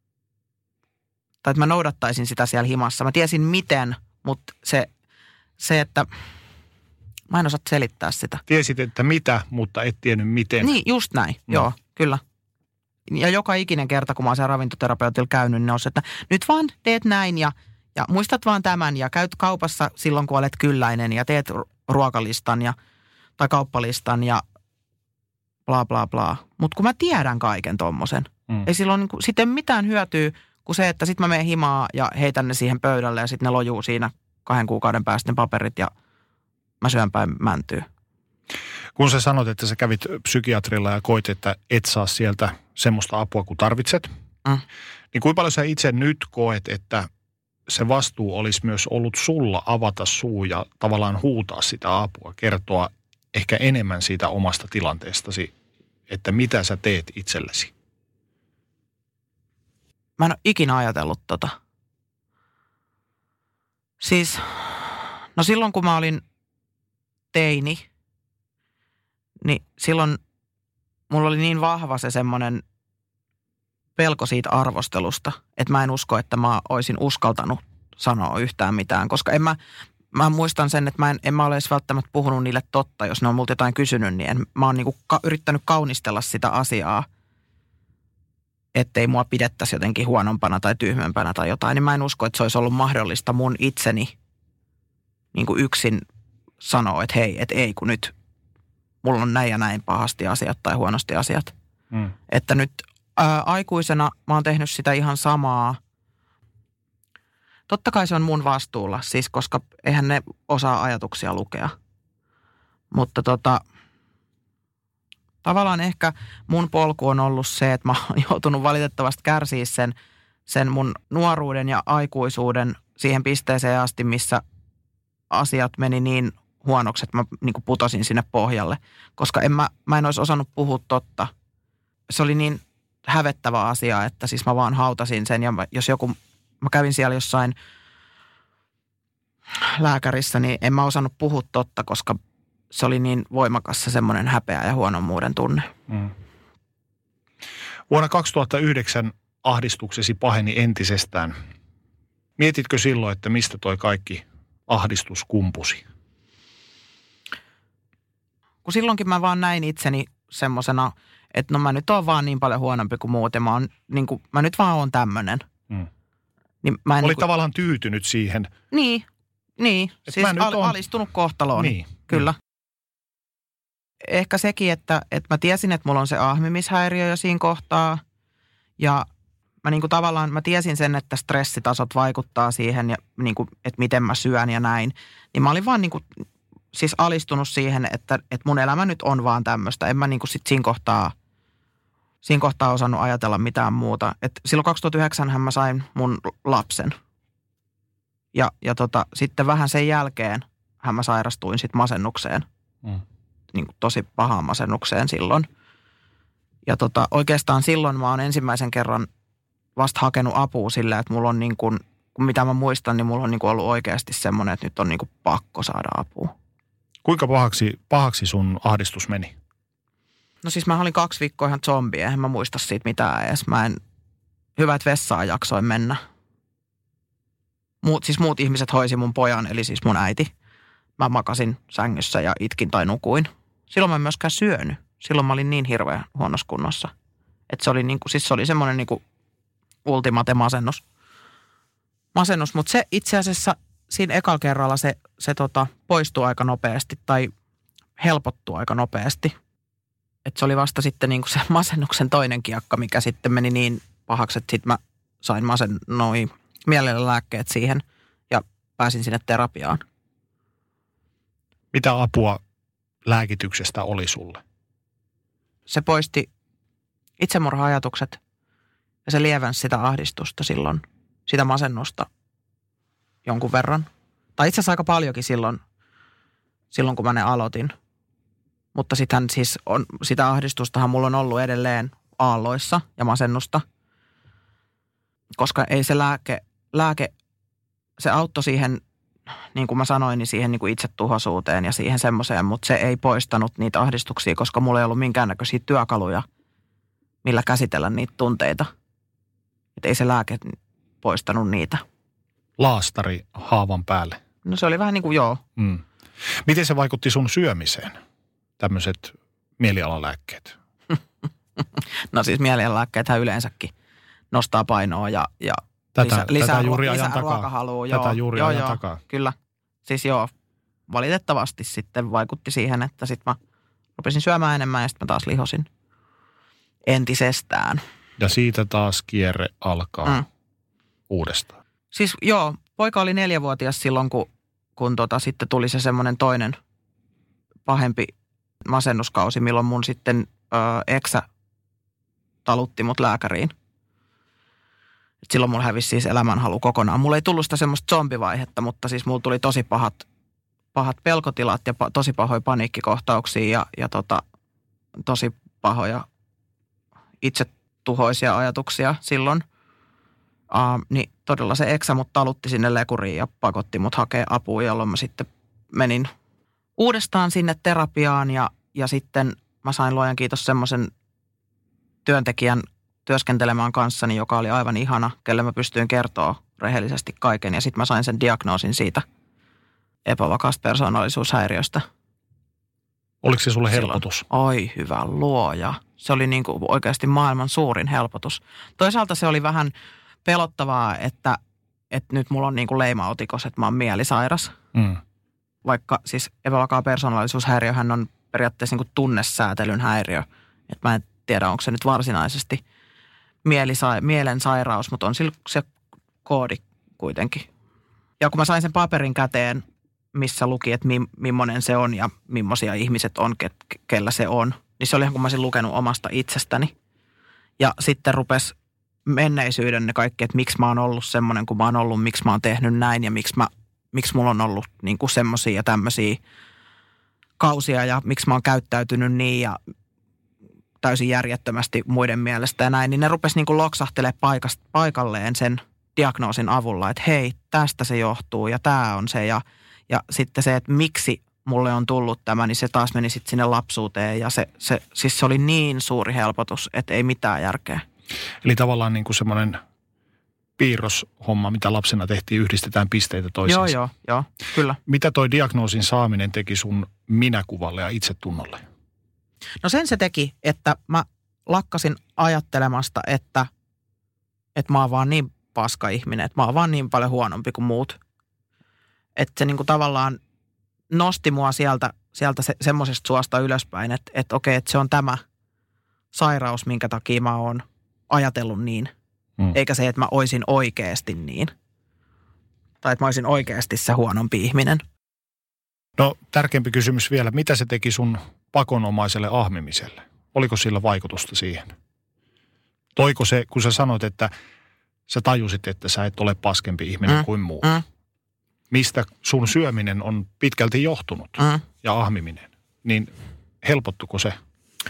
Speaker 6: tai että mä noudattaisin sitä siellä himassa. Mä tiesin miten, mutta se, se että mä en osaa selittää sitä.
Speaker 5: Tiesit, että mitä, mutta et tiennyt miten.
Speaker 6: Niin, just näin. No. Joo, kyllä. Ja joka ikinen kerta, kun mä oon siellä ravintoterapeutilla käynyt, niin on se, että nyt vaan teet näin ja, ja muistat vaan tämän ja käyt kaupassa silloin, kun olet kylläinen ja teet ruokalistan ja, tai kauppalistan ja bla bla bla. Mutta kun mä tiedän kaiken tommosen, mm. ei silloin niin kuin, sitten mitään hyötyä kuin se, että sit mä menen himaa ja heitän ne siihen pöydälle ja sitten ne lojuu siinä kahden kuukauden päästä ne paperit ja mä syön päin mäntyy.
Speaker 5: Kun sä sanot, että sä kävit psykiatrilla ja koit, että et saa sieltä semmoista apua kuin tarvitset, mm. niin kuinka paljon sä itse nyt koet, että se vastuu olisi myös ollut sulla avata suu ja tavallaan huutaa sitä apua, kertoa ehkä enemmän siitä omasta tilanteestasi, että mitä sä teet itsellesi?
Speaker 6: Mä en ole ikinä ajatellut tota. Siis, no silloin kun mä olin teini, niin silloin mulla oli niin vahva se semmoinen pelko siitä arvostelusta, että mä en usko, että mä olisin uskaltanut sanoa yhtään mitään, koska en mä, mä muistan sen, että mä en, en mä ole edes välttämättä puhunut niille totta, jos ne on multa jotain kysynyt, niin en, mä oon niinku ka, yrittänyt kaunistella sitä asiaa, ettei mua pidettäisi jotenkin huonompana tai tyhmempänä tai jotain, niin mä en usko, että se olisi ollut mahdollista mun itseni niin kuin yksin sanoa, että hei, että ei kun nyt mulla on näin ja näin pahasti asiat tai huonosti asiat. Mm. Että nyt ää, aikuisena mä oon tehnyt sitä ihan samaa. Totta kai se on mun vastuulla, siis koska eihän ne osaa ajatuksia lukea. Mutta tota, tavallaan ehkä mun polku on ollut se, että mä oon joutunut valitettavasti kärsiä sen, sen mun nuoruuden ja aikuisuuden siihen pisteeseen asti, missä asiat meni niin huonoksi, että mä niin kuin putosin sinne pohjalle. Koska en mä, mä en olisi osannut puhua totta. Se oli niin hävettävä asia, että siis mä vaan hautasin sen. Ja mä, jos joku, mä kävin siellä jossain lääkärissä, niin en mä osannut puhua totta, koska se oli niin voimakas se semmoinen häpeä ja huonommuuden tunne. Mm.
Speaker 5: Vuonna kaksituhattayhdeksän ahdistuksesi paheni entisestään. Mietitkö silloin, että mistä toi kaikki ahdistus kumpusi?
Speaker 6: Kun silloinkin mä vaan näin itseni semmosena, että no mä nyt oon vaan niin paljon huonompi kuin muut ja mä, oon, niin kuin, mä nyt vaan oon tämmönen. Mm. Niin mä en
Speaker 5: Oli
Speaker 6: niin kuin...
Speaker 5: tavallaan tyytynyt siihen.
Speaker 6: Niin, niin.
Speaker 5: Et
Speaker 6: siis al-
Speaker 5: on...
Speaker 6: alistunut kohtaloon.
Speaker 5: Niin.
Speaker 6: Kyllä. Niin. Ehkä sekin, että, että mä tiesin, että mulla on se ahmimishäiriö jo siinä kohtaa. Ja mä niin kuin tavallaan, mä tiesin sen, että stressitasot vaikuttaa siihen, ja niin kuin, että miten mä syön ja näin. Niin mä olin vaan niin kuin, siis alistunut siihen, että, että mun elämä nyt on vaan tämmöistä. En mä niin kuin sit siinä kohtaa, siinä kohtaa osannut ajatella mitään muuta. Et silloin kaksituhattayhdeksän mä sain mun lapsen. Ja, ja tota, sitten vähän sen jälkeen hän mä sairastuin sitten masennukseen. Mm. Niin kuin tosi pahaan masennukseen silloin. Ja tota, oikeastaan silloin mä oon ensimmäisen kerran vasta hakenut apua silleen, että mulla on niin kuin, mitä mä muistan, niin mulla on niin kuin ollut oikeasti semmoinen, että nyt on niin kuin pakko saada apua.
Speaker 5: Kuinka pahaksi, pahaksi sun ahdistus meni?
Speaker 6: No siis mä olin kaksi viikkoa ihan zombi, eihän mä muista siitä mitään edes. Mä en, hyvät vessaan jaksoin mennä. Muut, siis muut ihmiset hoisi mun pojan, eli siis mun äiti. Mä makasin sängyssä ja itkin tai nukuin. Silloin mä en myöskään syönyt. Silloin mä olin niin hirveän huonossa kunnossa. Että se oli niinku, siis se oli semmoinen niinku ultimate masennus. Masennus, mutta se itse asiassa siinä ekalla kerralla se, se tota, poistui aika nopeasti tai helpottui aika nopeasti. Että se oli vasta sitten niinku se masennuksen toinen kiekka, mikä sitten meni niin pahaksi, että sitten mä sain masennoi mielellälääkkeet siihen ja pääsin sinne terapiaan.
Speaker 5: Mitä apua lääkityksestä oli sulle?
Speaker 6: Se poisti itsemurha-ajatukset ja se lievensi sitä ahdistusta silloin, sitä masennusta jonkun verran. Tai itse asiassa aika paljonkin silloin, silloin kun mä ne aloitin. Mutta sitähän siis on, sitä ahdistustahan mulla on ollut edelleen aalloissa ja masennusta. Koska ei se lääke, lääke se auttoi siihen, niin kuin mä sanoin, niin siihen niin kuin itsetuhoisuuteen ja siihen semmoiseen, mutta se ei poistanut niitä ahdistuksia, koska mulla ei ollut minkäännäköisiä työkaluja, millä käsitellä niitä tunteita. Että ei se lääke poistanut niitä.
Speaker 5: Laastari haavan päälle.
Speaker 6: No se oli vähän niin kuin joo.
Speaker 5: Mm. Miten se vaikutti sun syömiseen, tämmöiset mielialalääkkeet?
Speaker 6: No siis mielialalääkkeethän yleensäkin nostaa painoa ja, ja
Speaker 5: tätä,
Speaker 6: lisä, lisää,
Speaker 5: tätä juuri
Speaker 6: lisää
Speaker 5: ajan
Speaker 6: ruokahalua.
Speaker 5: Takaa. Tätä
Speaker 6: joo,
Speaker 5: juuri
Speaker 6: joo,
Speaker 5: ajan
Speaker 6: joo,
Speaker 5: takaa.
Speaker 6: Kyllä. Siis joo, valitettavasti sitten vaikutti siihen, että sitten mä rupesin syömään enemmän ja sitten mä taas lihosin entisestään.
Speaker 5: Ja siitä taas kierre alkaa mm. uudestaan.
Speaker 6: Siis joo, poika oli neljävuotias silloin, kun, kun tota, sitten tuli se semmoinen toinen pahempi masennuskausi, milloin mun sitten ö, eksä talutti mut lääkäriin. Et silloin mulla hävisi siis elämänhalu kokonaan. Mulla ei tullut sitä semmoista zombivaihetta, mutta siis mulla tuli tosi pahat, pahat pelkotilat ja pa, tosi pahoja paniikkikohtauksia ja, ja tota, tosi pahoja itsetuhoisia ajatuksia silloin. Uh, niin todella se eksä mut talutti sinne lekuriin ja pakotti mut hakea apua, jolloin mä sitten menin uudestaan sinne terapiaan ja, ja sitten mä sain luojan kiitos semmoisen työntekijän työskentelemään kanssani, joka oli aivan ihana, kelle mä pystyin kertoa rehellisesti kaiken. Ja sitten mä sain sen diagnoosin siitä epävakaasta persoonallisuushäiriöstä.
Speaker 5: Oliko se sulle helpotus?
Speaker 6: Oi, hyvä luoja. Se oli niin kuin oikeasti maailman suurin helpotus. Toisaalta se oli vähän pelottavaa, että, että nyt mulla on niin kuin leimaotikos, että mä oon mielisairas. Mm. Vaikka siis epävakaa persoonallisuushäiriöhän on periaatteessa niin kuin tunnesäätelyn häiriö. Että mä en tiedä, onko se nyt varsinaisesti mielisa- mielen sairaus, mutta on sillä se koodi kuitenkin. Ja kun mä sain sen paperin käteen, missä luki, että mi- millainen se on ja millaisia ihmiset on, ke- kellä se on, niin se oli ihan kun mä olisin lukenut omasta itsestäni. Ja sitten rupesi menneisyyden ne kaikki, että miksi mä oon ollut semmoinen kuin mä oon ollut, miksi mä oon tehnyt näin ja miksi, mä, miksi mulla on ollut niin kuin semmoisia ja tämmöisiä kausia ja miksi mä oon käyttäytynyt niin ja täysin järjettömästi muiden mielestä ja näin, niin ne rupesi niin kuin loksahtelemaan paikast, paikalleen sen diagnoosin avulla, että hei, tästä se johtuu ja tämä on se ja, ja sitten se, että miksi mulle on tullut tämä, niin se taas meni sitten sinne lapsuuteen ja se, se, siis se oli niin suuri helpotus, että ei mitään järkeä.
Speaker 5: Eli tavallaan niin kuin semmoinen piirroshomma, mitä lapsena tehtiin, yhdistetään pisteitä toisiinsa.
Speaker 6: Joo, joo, joo, kyllä.
Speaker 5: Mitä toi diagnoosin saaminen teki sun minäkuvalle ja itsetunnolle?
Speaker 6: No sen se teki, että mä lakkasin ajattelemasta, että, että mä oon vaan niin paska ihminen, että mä oon vaan niin paljon huonompi kuin muut. Että se niin kuin tavallaan nosti mua sieltä, sieltä se, semmoisesta suosta ylöspäin, että, että okei, että se on tämä sairaus, minkä takia mä oon ajatellut niin. Mm. Eikä se, että mä oisin oikeasti niin. Tai että mä olisin oikeasti se huonompi ihminen.
Speaker 5: No tärkeämpi kysymys vielä. Mitä se teki sun pakonomaiselle ahmimiselle? Oliko sillä vaikutusta siihen? Toiko se, kun sä sanoit, että sä tajusit, että sä et ole paskempi ihminen mm. kuin muu. Mm. Mistä sun syöminen on pitkälti johtunut mm. ja ahmiminen, niin helpottuko se?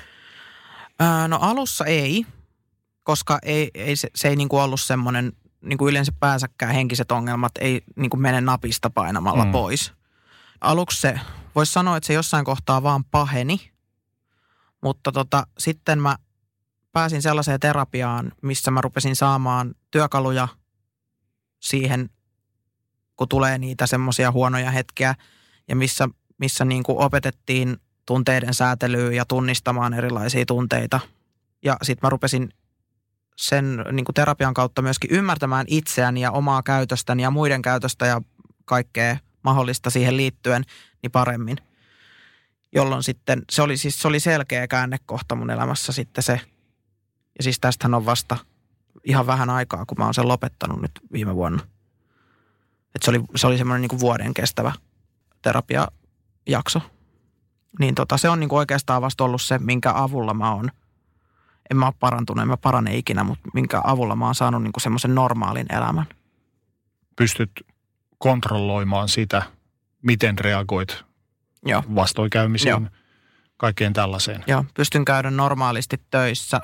Speaker 6: Öö, no alussa ei, koska ei, ei, se, se ei niinku ollut semmoinen, niin kuin yleensä päänsäkään henkiset ongelmat ei niinku mene napista painamalla mm. pois. Aluksi se, voisi sanoa, että se jossain kohtaa vaan paheni, mutta tota, sitten mä pääsin sellaiseen terapiaan, missä mä rupesin saamaan työkaluja siihen, kun tulee niitä semmoisia huonoja hetkiä ja missä, missä niin kuin opetettiin tunteiden säätelyä ja tunnistamaan erilaisia tunteita. Ja sitten mä rupesin sen niin kuin terapian kautta myöskin ymmärtämään itseäni ja omaa käytöstäni ja muiden käytöstä ja kaikkea mahdollista siihen liittyen niin paremmin. Jolloin sitten, se oli siis se oli selkeä käännekohta mun elämässä sitten se. Ja siis tästähän on vasta ihan vähän aikaa, kun mä oon sen lopettanut nyt viime vuonna. Että se oli, se oli semmoinen niin kuin vuoden kestävä terapiajakso. Niin tota, se on niin kuin oikeastaan vasta ollut se, minkä avulla mä oon, en mä ole parantunut, en mä parane ikinä, mutta minkä avulla mä oon saanut niin kuin semmoisen normaalin elämän.
Speaker 5: Pystyt kontrolloimaan sitä, miten reagoit
Speaker 6: Joo.
Speaker 5: vastoinkäymisiin,
Speaker 6: Joo.
Speaker 5: kaikkeen tällaiseen.
Speaker 6: Joo, pystyn käydä normaalisti töissä.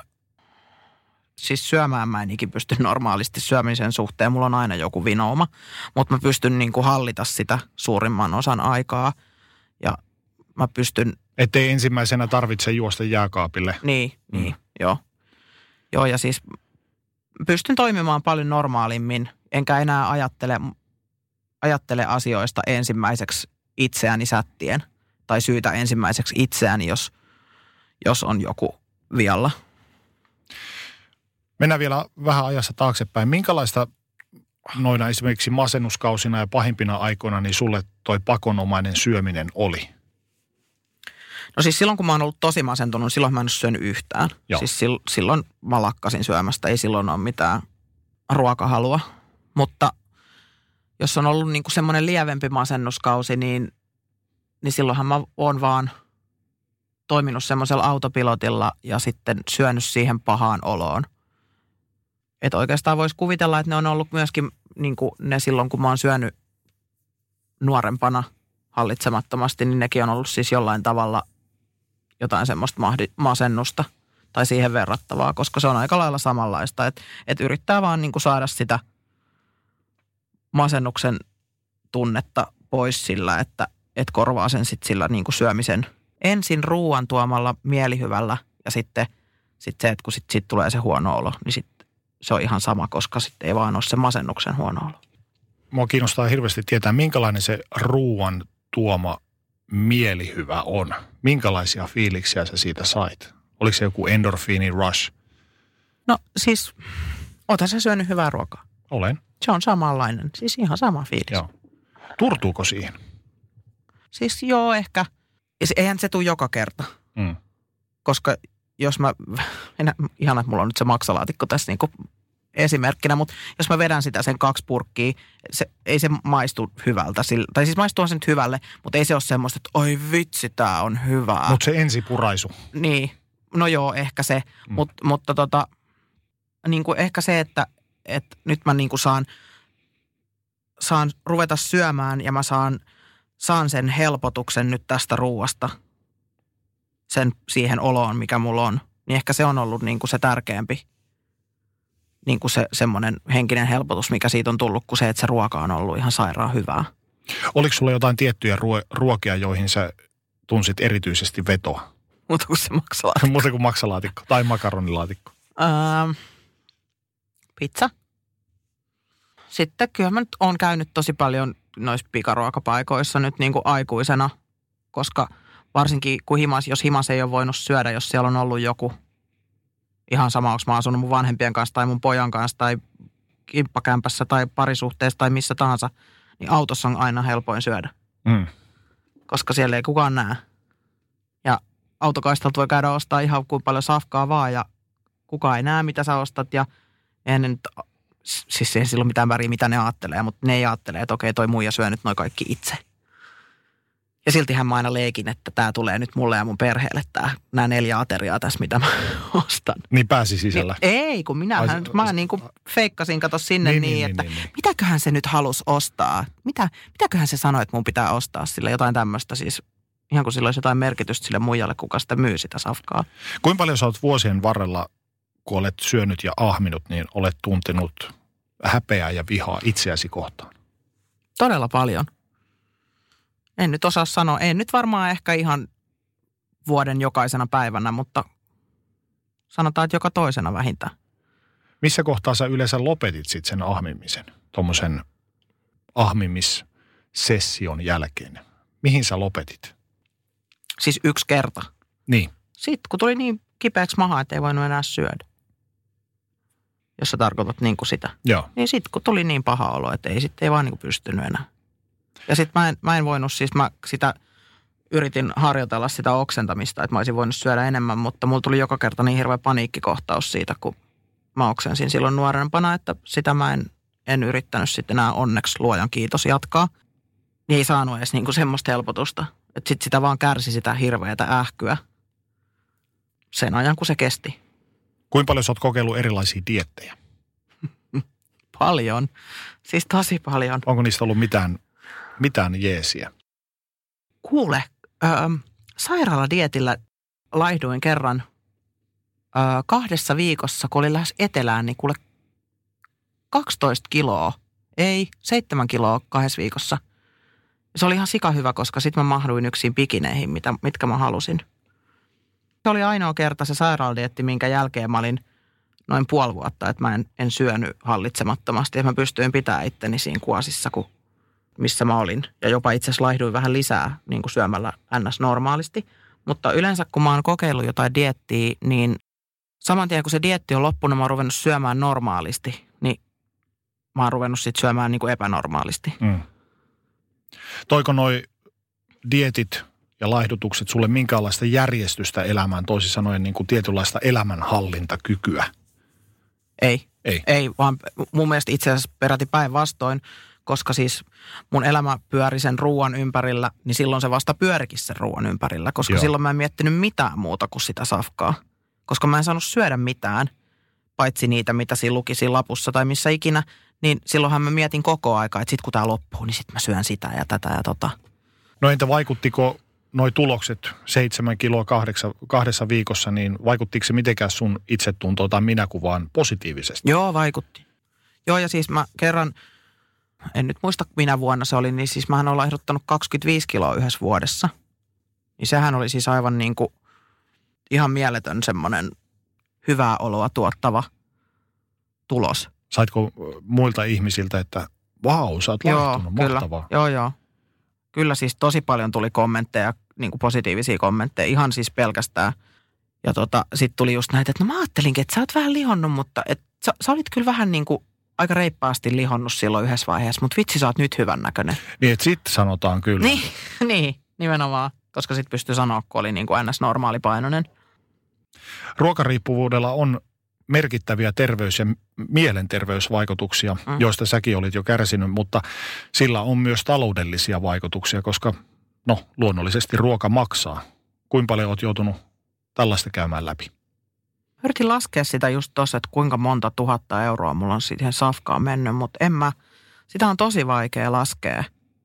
Speaker 6: Siis syömään mä en ikin pysty normaalisti syömisen suhteen. Mulla on aina joku vinouma, mutta mä pystyn niin kuin hallita sitä suurimman osan aikaa. Ja mä pystyn...
Speaker 5: Ettei ensimmäisenä tarvitse juosta jääkaapille.
Speaker 6: Niin, mm. niin, joo. Joo, ja siis pystyn toimimaan paljon normaalimmin. Enkä enää ajattele, ajattele asioista ensimmäiseksi itseäni sättien. Tai syytä ensimmäiseksi itseäni, jos, jos on joku vialla.
Speaker 5: Mennään vielä vähän ajassa taaksepäin. Minkälaista noina esimerkiksi masennuskausina ja pahimpina aikoina niin sulle toi pakonomainen syöminen oli?
Speaker 6: No siis silloin, kun mä oon ollut tosi masentunut, silloin mä en ole syönyt yhtään. Joo. Siis silloin mä lakkasin syömästä, ei silloin ole mitään ruokahalua. Mutta jos on ollut niinku semmoinen lievempi masennuskausi, niin, niin silloinhan mä oon vaan toiminut semmoisella autopilotilla ja sitten syönyt siihen pahaan oloon. Että oikeastaan voisi kuvitella, että ne on ollut myöskin niin kuin ne silloin, kun mä oon syönyt nuorempana hallitsemattomasti, niin nekin on ollut siis jollain tavalla jotain semmoista masennusta tai siihen verrattavaa, koska se on aika lailla samanlaista. Että et yrittää vaan niin kuin saada sitä masennuksen tunnetta pois sillä, että et korvaa sen sitten sillä niin kuin syömisen ensin ruuan tuomalla mielihyvällä ja sitten sit se, että kun sitten sit tulee se huono olo, niin sitten se on ihan sama, koska sitten ei vaan ole se masennuksen huono olo.
Speaker 5: Mua kiinnostaa hirveästi tietää, minkälainen se ruuan tuoma mielihyvä on. Minkälaisia fiiliksiä sä siitä sait? Oliko se joku endorfiini rush?
Speaker 6: No siis, oothan sä syönyt hyvää ruokaa?
Speaker 5: Olen.
Speaker 6: Se on samanlainen, siis ihan sama fiilis.
Speaker 5: Joo. Turtuuko siihen?
Speaker 6: Siis joo, ehkä. Ja eihän se tule joka kerta. Mm. Koska jos mä, en, ihana, että mulla on nyt se maksalaatikko tässä niin kuin esimerkkinä, mutta jos mä vedän sitä sen kaksi purkkiä, se, ei se maistu hyvältä. Tai siis maistuuhan se nyt hyvälle, mutta ei se ole semmoista, että oi vitsi, tää on hyvää.
Speaker 5: Mutta se ensipuraisu.
Speaker 6: Niin, no joo, ehkä se. Mm. Mut, mutta tota, niin kuin ehkä se, että, että nyt mä niin kuin saan, saan ruveta syömään ja mä saan, saan sen helpotuksen nyt tästä ruuasta sen siihen oloon, mikä mulla on, niin ehkä se on ollut niin kuin se tärkeämpi, niin kuin se semmoinen henkinen helpotus, mikä siitä on tullut, kuin se, että se ruoka on ollut ihan sairaan hyvää.
Speaker 5: Oliko sulla jotain tiettyjä ruo- ruokia, joihin sä tunsit erityisesti vetoa?
Speaker 6: Muuta kuin se maksalaatikko.
Speaker 5: Muuta kuin maksalaatikko tai makaronilaatikko.
Speaker 6: Öö, pizza. Sitten kyllä mä nyt oon käynyt tosi paljon noissa pikaruokapaikoissa nyt niin kuin aikuisena, koska varsinkin kun himas, jos himas ei ole voinut syödä, jos siellä on ollut joku, ihan sama, onko mä asunut mun vanhempien kanssa tai mun pojan kanssa tai kimppakämpässä tai parisuhteessa tai missä tahansa, niin autossa on aina helpoin syödä.
Speaker 5: Mm.
Speaker 6: Koska siellä ei kukaan näe. Ja autokaistalta voi käydä ostaa ihan kuin paljon safkaa vaan ja kukaan ei näe, mitä sä ostat. Ja eihän ne nyt, siis ei silloin mitään väriä, mitä ne ajattelee, mutta ne ei ajattele, että okei, toi muija syö nyt noi kaikki itse. Ja siltihän mä aina leikin, että tää tulee nyt mulle ja mun perheelle tää, nämä neljä ateriaa tässä, mitä mä ostan.
Speaker 5: Niin pääsi sisällä?
Speaker 6: Niin, ei, kun minähän, Ai, mä niin kuin feikkasin, kato sinne niin, niin, niin että niin, niin. mitäköhän se nyt halusi ostaa? Mitä, mitäköhän se sanoi, että mun pitää ostaa sille jotain tämmöistä siis, ihan kuin sillä olisi jotain merkitystä sille muijalle, kuka sitä myy sitä safkaa.
Speaker 5: Kuinka paljon sä oot vuosien varrella, kun olet syönyt ja ahminut, niin olet tuntenut häpeää ja vihaa itseäsi kohtaan?
Speaker 6: Todella paljon. En nyt osaa sanoa. En nyt varmaan ehkä ihan vuoden jokaisena päivänä, mutta sanotaan, että joka toisena vähintään.
Speaker 5: Missä kohtaa sä yleensä lopetit sitten sen ahmimisen, tuommoisen ahmimissession jälkeen? Mihin sä lopetit?
Speaker 6: Siis yksi kerta.
Speaker 5: Niin.
Speaker 6: Sitten kun tuli niin kipeäksi maha, että ei voinut enää syödä. Jos sä tarkoitat niin kuin sitä.
Speaker 5: Joo.
Speaker 6: Niin sitten kun tuli niin paha olo, että ei sitten ei vaan niin kuin pystynyt enää. Ja sitten mä en, mä en voinut, siis mä sitä yritin harjoitella sitä oksentamista, että mä olisin voinut syödä enemmän, mutta mulla tuli joka kerta niin hirveä paniikkikohtaus siitä, kun mä oksensin silloin nuorempana, että sitä mä en, en yrittänyt sitten enää onneksi luojan kiitos jatkaa. Niin ei saanut edes niinku semmoista helpotusta, että sitten sitä vaan kärsi sitä hirveätä ähkyä sen ajan, kun se kesti.
Speaker 5: Kuinka paljon sä oot kokeillut erilaisia diettejä?
Speaker 6: Paljon, siis tosi paljon.
Speaker 5: Onko niistä ollut mitään... Mitään jeesiä?
Speaker 6: Kuule, äh, sairaaladietillä laihduin kerran äh, kahdessa viikossa, kun olin lähes etelään, niin kuule kaksitoista kiloa, ei, seitsemän kiloa kahdessa viikossa. Se oli ihan sikahyvä, koska sitten mä mahduin yksin bikineihin, mitä, mitkä mä halusin. Se oli ainoa kerta se sairaaladietti, minkä jälkeen mä olin noin puoli vuotta, että mä en, en syönyt hallitsemattomasti. Että mä pystyin pitämään itteni siinä kuosissa, kun missä mä olin. Ja jopa itse asiassa laihduin vähän lisää niin kuin syömällä ns. Normaalisti. Mutta yleensä kun mä oon kokeillut jotain diettiä, niin saman tien kun se dietti on loppunut, mä oon ruvennut syömään normaalisti. Niin mä oon ruvennut sitten syömään niin kuin epänormaalisti. Mm.
Speaker 5: Toiko noi dietit ja laihdutukset sulle minkäänlaista järjestystä elämään, toisin sanoen niin kuin tietynlaista elämänhallintakykyä?
Speaker 6: Ei.
Speaker 5: Ei.
Speaker 6: Ei, vaan mun mielestä itse asiassa peräti päinvastoin. Koska siis mun elämä pyöri sen ruoan ympärillä, niin silloin se vasta pyörikin sen ruoan ympärillä. Koska Joo. silloin mä en miettinyt mitään muuta kuin sitä safkaa. Koska mä en saanut syödä mitään, paitsi niitä, mitä siinä luki siinä lapussa tai missä ikinä. Niin silloinhan mä mietin koko aika, että sit kun tää loppuu, niin sit mä syön sitä ja tätä ja tota.
Speaker 5: No entä vaikuttiko noi tulokset seitsemän kiloa kahdeksa, kahdessa viikossa, niin vaikuttiko se mitenkään sun itsetuntoon tai minäkuvaan positiivisesti?
Speaker 6: Joo, vaikutti. Joo, ja siis mä kerran... En nyt muista, minä vuonna se oli, niin siis mähän olen laihduttanut kaksikymmentäviisi kiloa yhdessä vuodessa. Niin sehän oli siis aivan niin kuin ihan mieletön semmoinen hyvää oloa tuottava tulos.
Speaker 5: Saitko muilta ihmisiltä, että vau, sä oot laihtunut, mahtavaa?
Speaker 6: Joo, joo. Kyllä siis tosi paljon tuli kommentteja, niin kuin positiivisia kommentteja, ihan siis pelkästään. Ja tota, sitten tuli just näitä, että no mä ajattelinkin, että sä oot vähän lihonnut, mutta et, sä, sä olit kyllä vähän niin kuin aika reippaasti lihonnut silloin yhdessä vaiheessa, mutta vitsi, sä oot nyt hyvän näköinen.
Speaker 5: Niin, että sitten sanotaan kyllä.
Speaker 6: Niin, niin, nimenomaan, koska sitten pystyy sanoa, kun oli niin kuin ns. Normaalipainoinen.
Speaker 5: Ruokariippuvuudella on merkittäviä terveys- ja mielenterveysvaikutuksia, mm. joista säkin olit jo kärsinyt, mutta sillä on myös taloudellisia vaikutuksia, koska no luonnollisesti ruoka maksaa. Kuinka paljon oot joutunut tällaista käymään läpi?
Speaker 6: Yritin laskea sitä just tuossa, että kuinka monta tuhatta euroa mulla on siihen safkaan mennyt, mutta en mä, sitä on tosi vaikea laskea.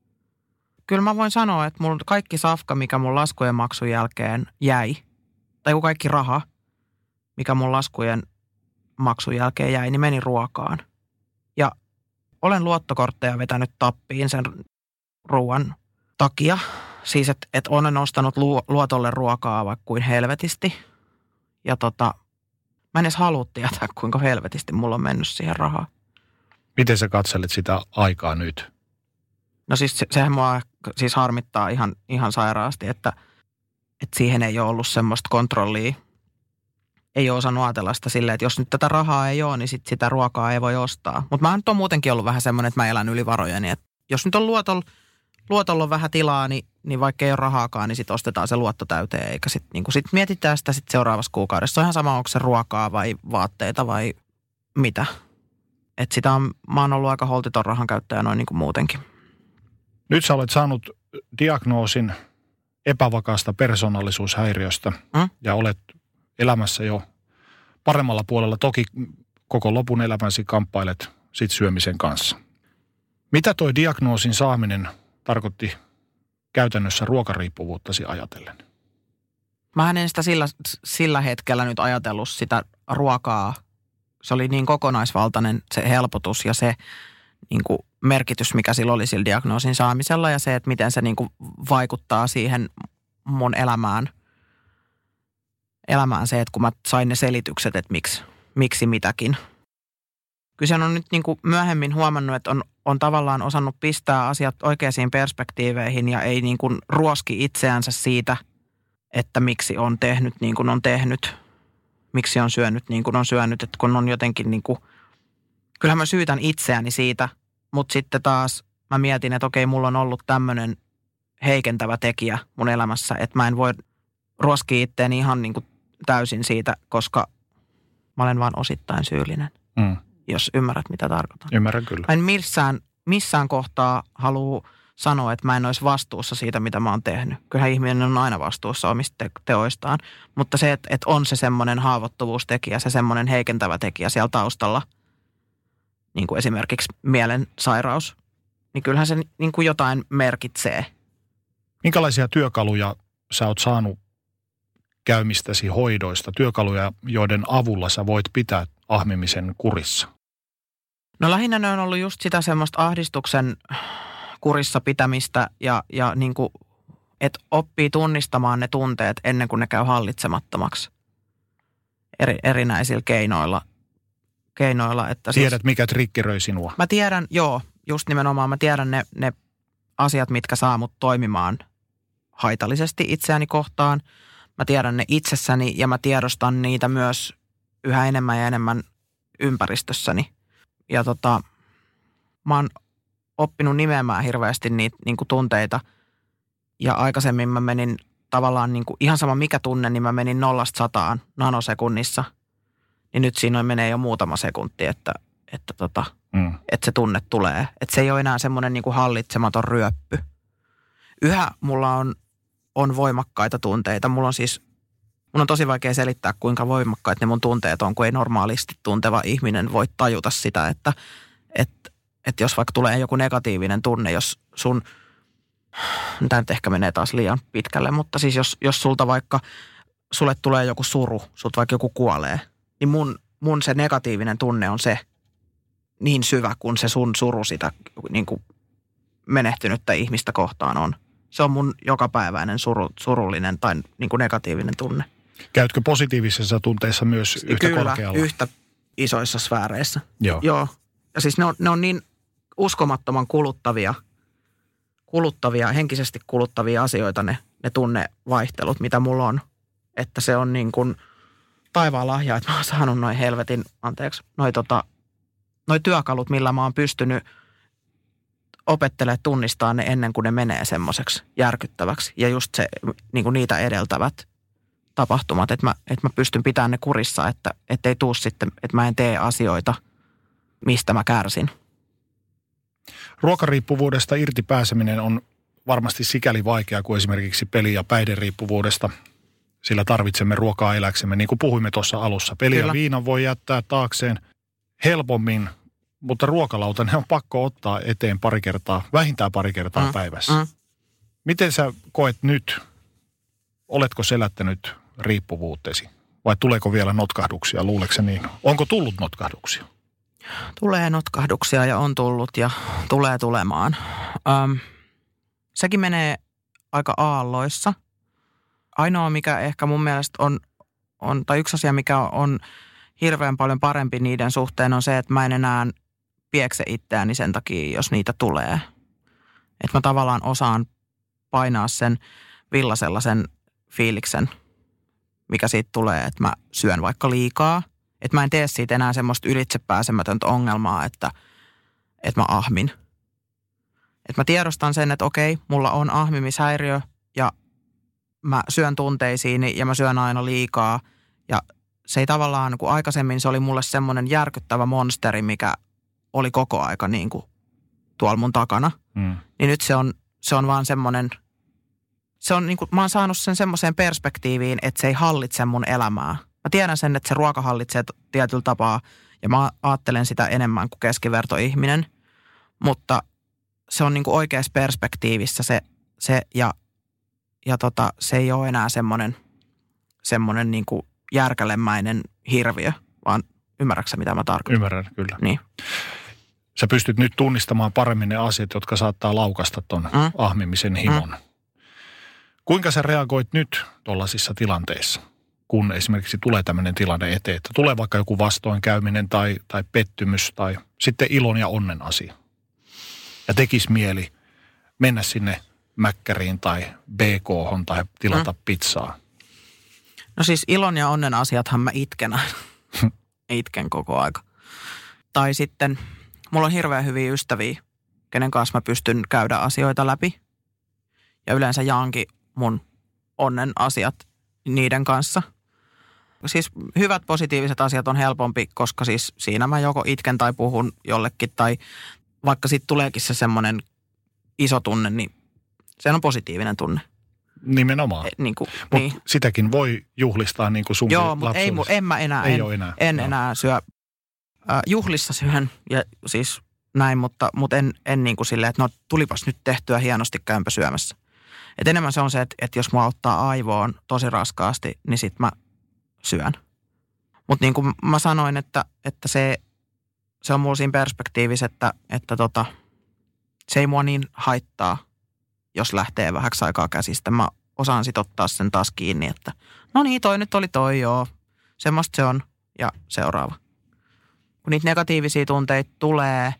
Speaker 6: Kyllä mä voin sanoa, että mulla kaikki safka, mikä mun laskujen maksun jälkeen jäi, tai kun kaikki raha, mikä mun laskujen maksun jälkeen jäi, niin meni ruokaan. Ja olen luottokortteja vetänyt tappiin sen ruoan takia. Siis, että et olen ostanut luotolle ruokaa vaikka kuin helvetisti. Ja tota, mä en edes halua tietää, kuinka helvetisti mulla on mennyt siihen rahaa.
Speaker 5: Miten sä katselet sitä aikaa nyt?
Speaker 6: No siis se, sehän mua siis harmittaa ihan, ihan sairaasti, että, että siihen ei ole ollut semmoista kontrollia. ei ole osannut ajatella sitä silleen, että jos nyt tätä rahaa ei ole, niin sit sitä ruokaa ei voi ostaa. Mutta mä nyt on muutenkin ollut vähän semmoinen, että mä elän yli varojeni. Että jos nyt on luotolla, luotolla on vähän tilaa, niin, niin vaikka ei ole rahaakaan, niin sitten ostetaan se luotto täyteen. Eikä sitten niin sit mietitään sitä sit seuraavassa kuukaudessa. Se on ihan sama, onko se ruokaa vai vaatteita vai mitä. Että sitä on, mä oon ollut aika holtiton rahan käyttäjä noin niin kuin muutenkin.
Speaker 5: Nyt sä olet saanut diagnoosin epävakaasta persoonallisuushäiriöstä mm? ja olet elämässä jo paremmalla puolella. Toki koko lopun elämäsi kamppailet sit syömisen kanssa. Mitä toi diagnoosin saaminen tarkoitti käytännössä ruokariippuvuuttasi ajatellen?
Speaker 6: Mä en sitä sillä, sillä hetkellä nyt ajatellut sitä ruokaa. Se oli niin kokonaisvaltainen se helpotus ja se niin kuin merkitys, mikä sillä oli sillä diagnoosin saamisella ja se, että miten se niin kuin vaikuttaa siihen mun elämään. Elämään se, että kun mä sain ne selitykset, että miksi, miksi mitäkin. Kyse on nyt niin kuin myöhemmin huomannut, että on, on tavallaan osannut pistää asiat oikeisiin perspektiiveihin ja ei niin kuin ruoski itseänsä siitä, että miksi on tehnyt niin kuin on tehnyt. Miksi on syönyt niin kuin on syönyt, että kun on jotenkin niin kuin, kyllähän mä syytän itseäni siitä, mutta sitten taas mä mietin, että okei, mulla on ollut tämmöinen heikentävä tekijä mun elämässä, että mä en voi ruoskia itteeni ihan niin kuin täysin siitä, koska mä olen vaan osittain syyllinen, mm. jos ymmärrät, mitä tarkoitan.
Speaker 5: Ymmärrän kyllä.
Speaker 6: Mä en missään, missään kohtaa halua sanoa, että mä en olisi vastuussa siitä, mitä mä oon tehnyt. Kyllähän ihminen on aina vastuussa omista te- teoistaan, mutta se, että, että on se semmoinen haavoittuvuustekijä, se semmoinen heikentävä tekijä siellä taustalla, niin kuin esimerkiksi mielensairaus, niin kyllähän se niin kuin jotain merkitsee.
Speaker 5: Minkälaisia työkaluja sä oot saanut käymistäsi hoidoista, työkaluja, joiden avulla sä voit pitää ahmimisen kurissa?
Speaker 6: No lähinnä ne on ollut just sitä semmoista ahdistuksen kurissa pitämistä ja, ja niin kuin, että oppii tunnistamaan ne tunteet ennen kuin ne käy hallitsemattomaksi eri, erinäisillä keinoilla. keinoilla että
Speaker 5: Tiedät,
Speaker 6: siis,
Speaker 5: mikä triggeröi sinua?
Speaker 6: Mä tiedän, joo, just nimenomaan mä tiedän ne, ne asiat, mitkä saa mut toimimaan haitallisesti itseäni kohtaan. Mä tiedän ne itsessäni ja mä tiedostan niitä myös yhä enemmän ja enemmän ympäristössäni. Ja tota, mä oon oppinut nimeämään hirveästi niitä niin kuin tunteita. Ja aikaisemmin mä menin tavallaan niin kuin, ihan sama mikä tunne, niin mä menin nollasta sataan nanosekunnissa. Niin nyt siinä menee jo muutama sekunti, että, että, tota, mm. että se tunne tulee. Että se ei ole enää semmoinen niin kuin hallitsematon ryöppy. Yhä mulla on, on voimakkaita tunteita. Mulla on siis, mun on tosi vaikea selittää, kuinka voimakkaita ne mun tunteet on, kun ei normaalisti tunteva ihminen voi tajuta sitä, että, että, että jos vaikka tulee joku negatiivinen tunne, jos sun, tämä nyt ehkä menee taas liian pitkälle, mutta siis jos, jos sulta vaikka, sulle tulee joku suru, sulta vaikka joku kuolee, niin mun, mun se negatiivinen tunne on se niin syvä, kun se sun suru sitä niin kuin menehtynyttä ihmistä kohtaan on. Se on mun jokapäiväinen suru, surullinen tai niin kuin negatiivinen tunne.
Speaker 5: Käytkö positiivisessa tunteissa myös yhtä
Speaker 6: Kyllä,
Speaker 5: korkealla?
Speaker 6: Kyllä, yhtä isoissa sfääreissä.
Speaker 5: Joo.
Speaker 6: Joo. Ja siis ne on, ne on niin uskomattoman kuluttavia, kuluttavia, henkisesti kuluttavia asioita ne, ne tunnevaihtelut, mitä mulla on. Että se on niin kuin taivaan lahja, että mä oon saanut noin helvetin, anteeksi, noi, tota, noi työkalut, millä mä oon pystynyt opettelemaan tunnistaa ne ennen kuin ne menee semmoiseksi järkyttäväksi. Ja just se, niin kuin niitä edeltävät tapahtumat, että mä, että mä pystyn pitämään ne kurissa, että, että ei tuu sitten, että mä en tee asioita, mistä mä kärsin.
Speaker 5: Ruokariippuvuudesta irti pääseminen on varmasti sikäli vaikeaa kuin esimerkiksi peli- ja päihderiippuvuudesta. Sillä tarvitsemme ruokaa eläksemme, niin kuin puhuimme tuossa alussa. Peli ja viinan voi jättää taakseen helpommin, mutta ruokalauta ne on pakko ottaa eteen pari kertaa, vähintään pari kertaa mm. päivässä. Mm. Miten sä koet nyt, oletko selättänyt riippuvuutesi vai tuleeko vielä notkahduksia, luuleeko se niin? Onko tullut notkahduksia?
Speaker 6: Tulee notkahduksia ja on tullut ja tulee tulemaan. Öm, sekin menee aika aalloissa. Ainoa, mikä ehkä mun mielestä on, on, tai yksi asia, mikä on hirveän paljon parempi niiden suhteen, on se, että mä en enää piekse itseäni sen takia, jos niitä tulee. Että mä tavallaan osaan painaa sen villasella sen fiiliksen, mikä siitä tulee, että mä syön vaikka liikaa. Että mä en tee siitä enää semmoista ylitsepääsemätöntä ongelmaa, että, että mä ahmin. Että mä tiedostan sen, että okei, mulla on ahmimishäiriö ja mä syön tunteisiini ja mä syön aina liikaa. Ja se ei tavallaan, kun aikaisemmin se oli mulle semmoinen järkyttävä monsteri, mikä oli koko aika niin kuin tuolla mun takana. Mm. Niin nyt se on, se on vaan semmoinen, se on niin kuin, mä oon saanut sen semmoiseen perspektiiviin, että se ei hallitse mun elämää. Mä tiedän sen, että se ruoka hallitsee tietyllä tapaa ja mä ajattelen sitä enemmän kuin keskivertoihminen. Mutta se on niin kuin oikeassa perspektiivissä se, se ja, ja tota, se ei ole enää semmoinen, semmoinen niin kuin järkälemäinen hirviö, vaan ymmärrätkö mitä mä tarkoitan?
Speaker 5: Ymmärrän, kyllä.
Speaker 6: Niin.
Speaker 5: Sä pystyt nyt tunnistamaan paremmin ne asiat, jotka saattaa laukasta ton mm. ahmimisen himon. Mm. Kuinka sä reagoit nyt tuollaisissa tilanteissa, kun esimerkiksi tulee tämmöinen tilanne eteen, että tulee vaikka joku vastoinkäyminen tai, tai pettymys tai sitten ilon ja onnen asia. Ja tekisi mieli mennä sinne mäkkäriin tai B K:hon tai tilata mm. pizzaa.
Speaker 6: No siis ilon ja onnen asiathan mä itken aina. Itken koko aika. Tai sitten mulla on hirveän hyviä ystäviä, kenen kanssa mä pystyn käydä asioita läpi. Ja yleensä jaankin mun onnen asiat niiden kanssa. Siis hyvät positiiviset asiat on helpompi, koska siis siinä mä joko itken tai puhun jollekin. Tai vaikka sitten tuleekin se semmoinen iso tunne, niin se on positiivinen tunne.
Speaker 5: Nimenomaan.
Speaker 6: E, niin kuin,
Speaker 5: mutta
Speaker 6: niin.
Speaker 5: Sitäkin voi juhlistaa niin kuin sunkin
Speaker 6: Joo, mutta ei, en mä enää,
Speaker 5: ei
Speaker 6: en,
Speaker 5: ole enää.
Speaker 6: en
Speaker 5: no.
Speaker 6: enää syö. Äh, juhlissa syön ja siis näin, mutta, mutta en, en niin kuin silleen, että no tulipas nyt tehtyä hienosti, käympä syömässä. Et enemmän se on se, että, että jos mua ottaa aivoon tosi raskaasti, niin sit mä syön. Mutta niin kuin mä sanoin, että, että se, se on mulla siinä perspektiivissä, että, että tota, se ei mua niin haittaa, jos lähtee vähäksi aikaa käsistä. Mä osaan sit ottaa sen taas kiinni, että no niin, toi nyt oli toi, joo. Semmosta se on ja seuraava. Kun niitä negatiivisia tunteita tulee,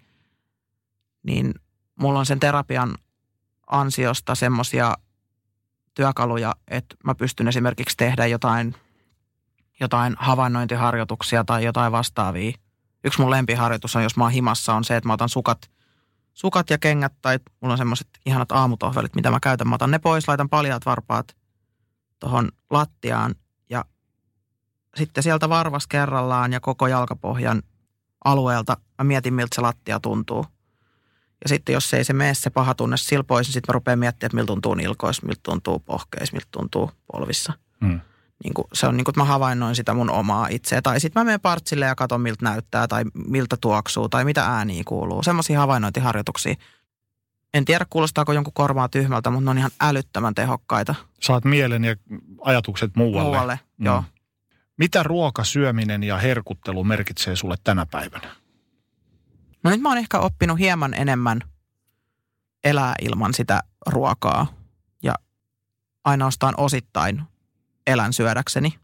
Speaker 6: niin mulla on sen terapian ansiosta semmoisia työkaluja, että mä pystyn esimerkiksi tehdä jotain, jotain havainnointiharjoituksia tai jotain vastaavia. Yksi mun lempiharjoitus on, jos mä oon himassa, on se, että mä otan sukat, sukat ja kengät tai mulla on semmoiset ihanat aamutohvelit, mitä mä käytän. Mä otan ne pois, laitan paljaat varpaat tohon lattiaan ja sitten sieltä varvas kerrallaan ja koko jalkapohjan alueelta mä mietin, miltä se lattia tuntuu. Ja sitten jos ei se mene se paha tunne sillä pois, niin sitten mä rupean miettimään, että miltä tuntuu nilkoissa, miltä tuntuu pohkeissa, miltä tuntuu polvissa. Hmm. Niin kuin, se on niin kuin, että mä havainnoin sitä mun omaa itseä. Tai sitten mä menen partsille ja katson, miltä näyttää tai miltä tuoksuu tai mitä ääniä kuuluu. Semmoisia havainnointiharjoituksia. En tiedä, kuulostaako jonkun korvaa tyhmältä, mutta ne on ihan älyttömän tehokkaita.
Speaker 5: Saat mielen ja ajatukset muualle.
Speaker 6: Muualle,
Speaker 5: hmm.
Speaker 6: joo.
Speaker 5: Mitä ruoka, syöminen ja herkuttelu merkitsee sulle tänä päivänä?
Speaker 6: No nyt mä oon ehkä oppinut hieman enemmän elää ilman sitä ruokaa ja ainoastaan osittain elän syödäkseni.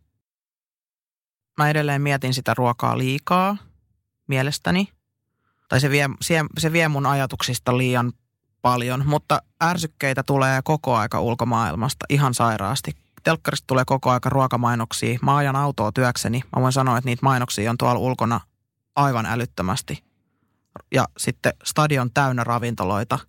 Speaker 6: Mä edelleen mietin sitä ruokaa liikaa mielestäni. Tai se vie, se vie mun ajatuksista liian paljon, mutta ärsykkeitä tulee koko aika ulkomaailmasta ihan sairaasti. Telkkarista tulee koko aika ruokamainoksia. Mä ajan autoa työkseni. Mä voin sanoa, että niitä mainoksia on tuolla ulkona aivan älyttömästi. Ja sitten stadion täynnä ravintoloita.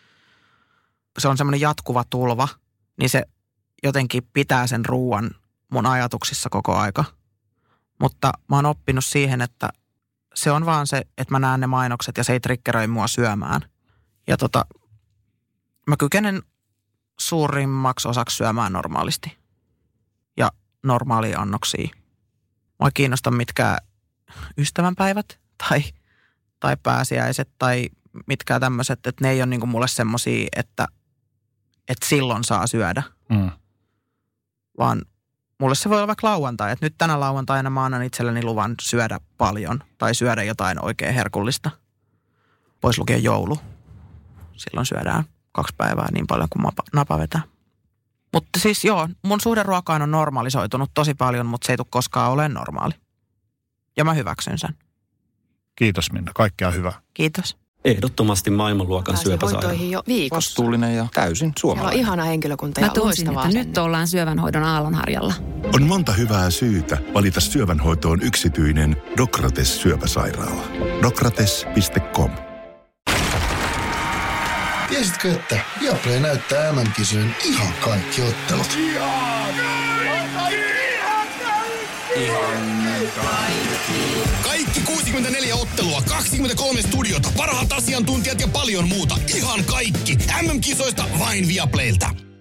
Speaker 6: Se on semmoinen jatkuva tulva, niin se jotenkin pitää sen ruuan mun ajatuksissa koko aika. Mutta mä oon oppinut siihen, että se on vaan se, että mä näen ne mainokset ja se ei triggeröi mua syömään. Ja tota, mä kykenen suurimmaksi osaksi syömään normaalisti. Ja normaalia annoksia. Mua ei kiinnosta mitkään ystävänpäivät tai, tai pääsiäiset tai mitkään tämmöiset, että ne ei ole niinku mulle semmosia, että, että silloin saa syödä. Mm. Vaan mulle se voi olla vaikka lauantai, että nyt tänä lauantaina mä annan itselleni luvan syödä paljon tai syödä jotain oikein herkullista. Pois lukien joulu. Silloin syödään kaksi päivää niin paljon kuin napa vetää. Mutta siis joo, mun suhde ruokaan on normalisoitunut tosi paljon, mutta se ei tule koskaan ole normaali. Ja mä hyväksyn sen.
Speaker 5: Kiitos Minna, kaikkea hyvää.
Speaker 6: Kiitos.
Speaker 7: Ehdottomasti maailmanluokan syöpäsairaala.
Speaker 9: jo viikossa. Vastuullinen ja täysin suomalainen. Siellä on ihana henkilökunta ja
Speaker 10: Mä tunsin,
Speaker 9: loistava
Speaker 10: että
Speaker 9: asenne.
Speaker 10: nyt ollaan syövänhoidon aallonharjalla.
Speaker 11: On monta hyvää syytä valita syövänhoitoon yksityinen Docrates syöpäsairaala. Docrates piste com.
Speaker 1: Tiesitkö, että Viaplay näyttää M M-kisojen ihan kaikki ottelut?
Speaker 3: Kaikki kuusikymmentäneljä ottelua, kaksikymmentäkolme studiota, parhaat asiantuntijat ja paljon muuta. Ihan kaikki. M M-kisoista vain Viaplaylta.